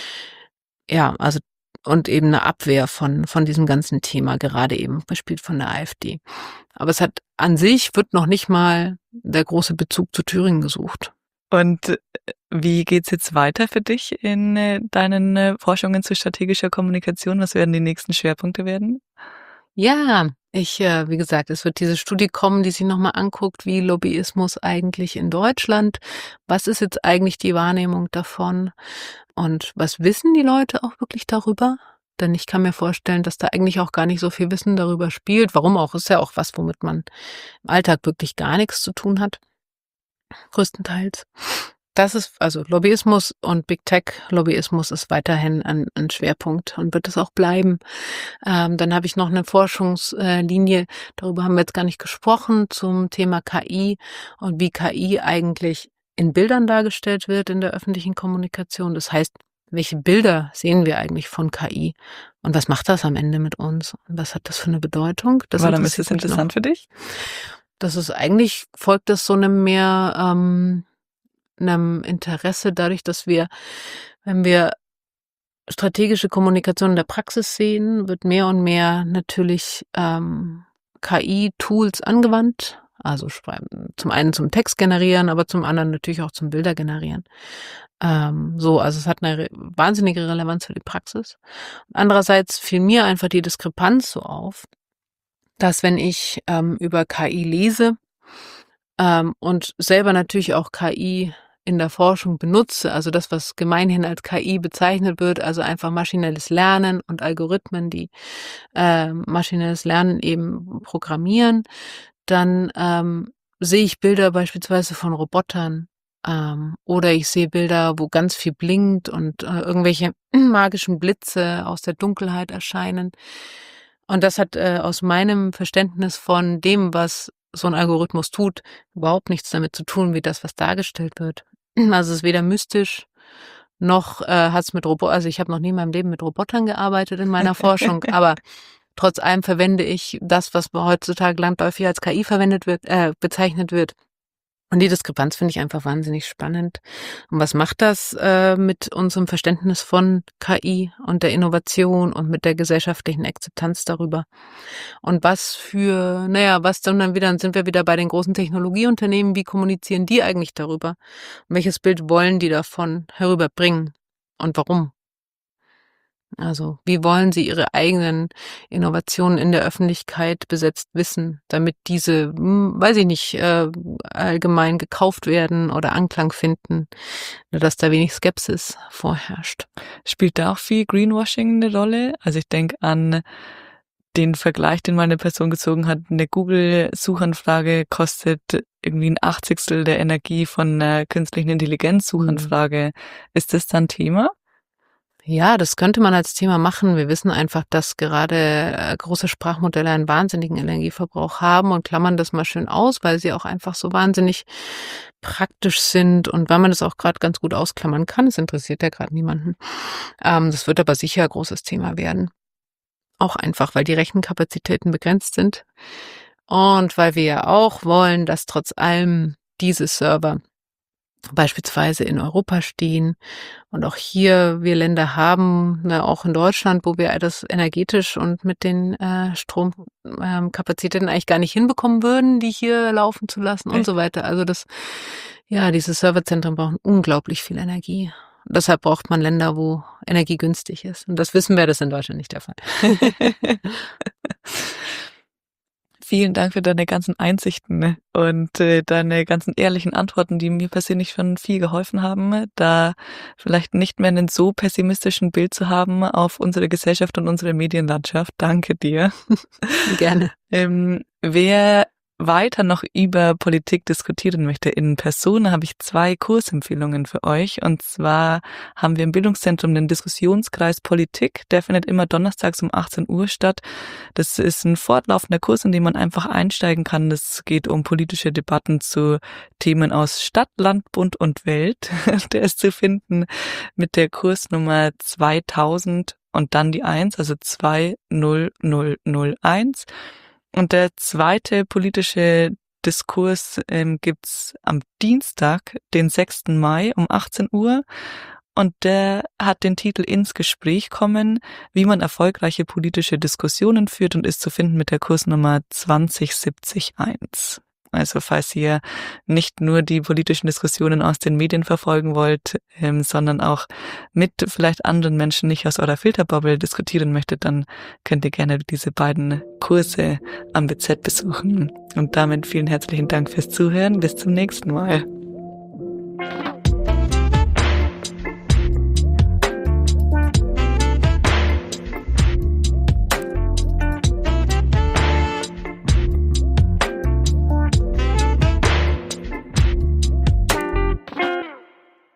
ja, also und eben eine Abwehr von von diesem ganzen Thema, gerade eben gespielt von der AfD. Aber es hat an sich wird noch nicht mal der große Bezug zu Thüringen gesucht. Und äh, wie geht's jetzt weiter für dich in äh, deinen äh, Forschungen zu strategischer Kommunikation? Was werden die nächsten Schwerpunkte werden? Ja, ich, äh, wie gesagt, es wird diese Studie kommen, die sich nochmal anguckt, wie Lobbyismus eigentlich in Deutschland, was ist jetzt eigentlich die Wahrnehmung davon und was wissen die Leute auch wirklich darüber? Denn ich kann mir vorstellen, dass da eigentlich auch gar nicht so viel Wissen darüber spielt. Warum auch? Ist ja auch was, womit man im Alltag wirklich gar nichts zu tun hat, größtenteils. Das ist, also Lobbyismus und Big Tech Lobbyismus ist weiterhin ein, ein Schwerpunkt und wird es auch bleiben. Ähm, dann habe ich noch eine Forschungslinie, darüber haben wir jetzt gar nicht gesprochen, zum Thema K I und wie K I eigentlich in Bildern dargestellt wird in der öffentlichen Kommunikation. Das heißt, welche Bilder sehen wir eigentlich von K I und was macht das am Ende mit uns? Und was hat das für eine Bedeutung? Das Warum ist das interessiert mich interessant noch. für dich? Das ist eigentlich, folgt das so einem mehr ähm, einem Interesse dadurch, dass wir, wenn wir strategische Kommunikation in der Praxis sehen, wird mehr und mehr natürlich ähm, K I-Tools angewandt. Also schreiben, zum einen zum Text generieren, aber zum anderen natürlich auch zum Bilder generieren. Ähm, so, also es hat eine re- wahnsinnige Relevanz für die Praxis. Andererseits fiel mir einfach die Diskrepanz so auf, dass wenn ich ähm, über K I lese ähm, und selber natürlich auch K I in der Forschung benutze, also das, was gemeinhin als K I bezeichnet wird, also einfach maschinelles Lernen und Algorithmen, die äh, maschinelles Lernen eben programmieren, dann ähm, sehe ich Bilder beispielsweise von Robotern ähm, oder ich sehe Bilder, wo ganz viel blinkt und äh, irgendwelche magischen Blitze aus der Dunkelheit erscheinen. Und das hat äh, aus meinem Verständnis von dem, was so ein Algorithmus tut, überhaupt nichts damit zu tun, wie das, was dargestellt wird. Also es ist weder mystisch, noch äh, hat es mit Robotern, also ich habe noch nie in meinem Leben mit Robotern gearbeitet in meiner Forschung, aber trotz allem verwende ich das, was heutzutage landläufig als K I verwendet wird, äh, bezeichnet wird, Und die Diskrepanz finde ich einfach wahnsinnig spannend. Und was macht das äh, mit unserem Verständnis von K I und der Innovation und mit der gesellschaftlichen Akzeptanz darüber? Und was für, naja, was dann dann wieder, dann sind wir wieder bei den großen Technologieunternehmen, wie kommunizieren die eigentlich darüber? Und welches Bild wollen die davon herüberbringen? Und warum? Also, wie wollen sie ihre eigenen Innovationen in der Öffentlichkeit besetzt wissen, damit diese, hm, weiß ich nicht, äh, allgemein gekauft werden oder Anklang finden, nur dass da wenig Skepsis vorherrscht. Spielt da auch viel Greenwashing eine Rolle? Also ich denke an den Vergleich, den mal eine Person gezogen hat. Eine Google-Suchanfrage kostet irgendwie ein Achtzigstel der Energie von einer künstlichen Intelligenz-Suchanfrage. Ist das dann Thema? Ja, das könnte man als Thema machen. Wir wissen einfach, dass gerade äh, große Sprachmodelle einen wahnsinnigen Energieverbrauch haben und klammern das mal schön aus, weil sie auch einfach so wahnsinnig praktisch sind und weil man das auch gerade ganz gut ausklammern kann. Es interessiert ja gerade niemanden. Ähm, das wird aber sicher ein großes Thema werden. Auch einfach, weil die Rechenkapazitäten begrenzt sind und weil wir ja auch wollen, dass trotz allem diese Server beispielsweise in Europa stehen und auch hier wir Länder haben, ne, auch in Deutschland, wo wir das energetisch und mit den äh, Stromkapazitäten eigentlich gar nicht hinbekommen würden, die hier laufen zu lassen und Echt? so weiter. Also das, ja, diese Serverzentren brauchen unglaublich viel Energie. Deshalb braucht man Länder, wo Energie günstig ist. Und das wissen wir, das ist in Deutschland nicht der Fall. Vielen Dank für deine ganzen Einsichten und äh, deine ganzen ehrlichen Antworten, die mir persönlich schon viel geholfen haben, da vielleicht nicht mehr einen so pessimistischen Bild zu haben auf unsere Gesellschaft und unsere Medienlandschaft. Danke dir. Gerne. Ähm, wer weiter noch über Politik diskutieren möchte in Person, habe ich zwei Kursempfehlungen für euch. Und zwar haben wir im Bildungszentrum den Diskussionskreis Politik. Der findet immer donnerstags um achtzehn Uhr statt. Das ist ein fortlaufender Kurs, in dem man einfach einsteigen kann. Es geht um politische Debatten zu Themen aus Stadt, Land, Bund und Welt. Der ist zu finden mit der Kursnummer zweitausend und dann die eins, also zwei null null null eins. Und der zweite politische Diskurs ähm, gibt's am Dienstag, den sechsten Mai um achtzehn Uhr. Und der hat den Titel Ins Gespräch kommen, wie man erfolgreiche politische Diskussionen führt und ist zu finden mit der Kursnummer zwanzig siebzig eins. Also falls ihr nicht nur die politischen Diskussionen aus den Medien verfolgen wollt, ähm, sondern auch mit vielleicht anderen Menschen nicht aus eurer Filterbubble diskutieren möchtet, dann könnt ihr gerne diese beiden Kurse am B Z besuchen. Und damit vielen herzlichen Dank fürs Zuhören. Bis zum nächsten Mal.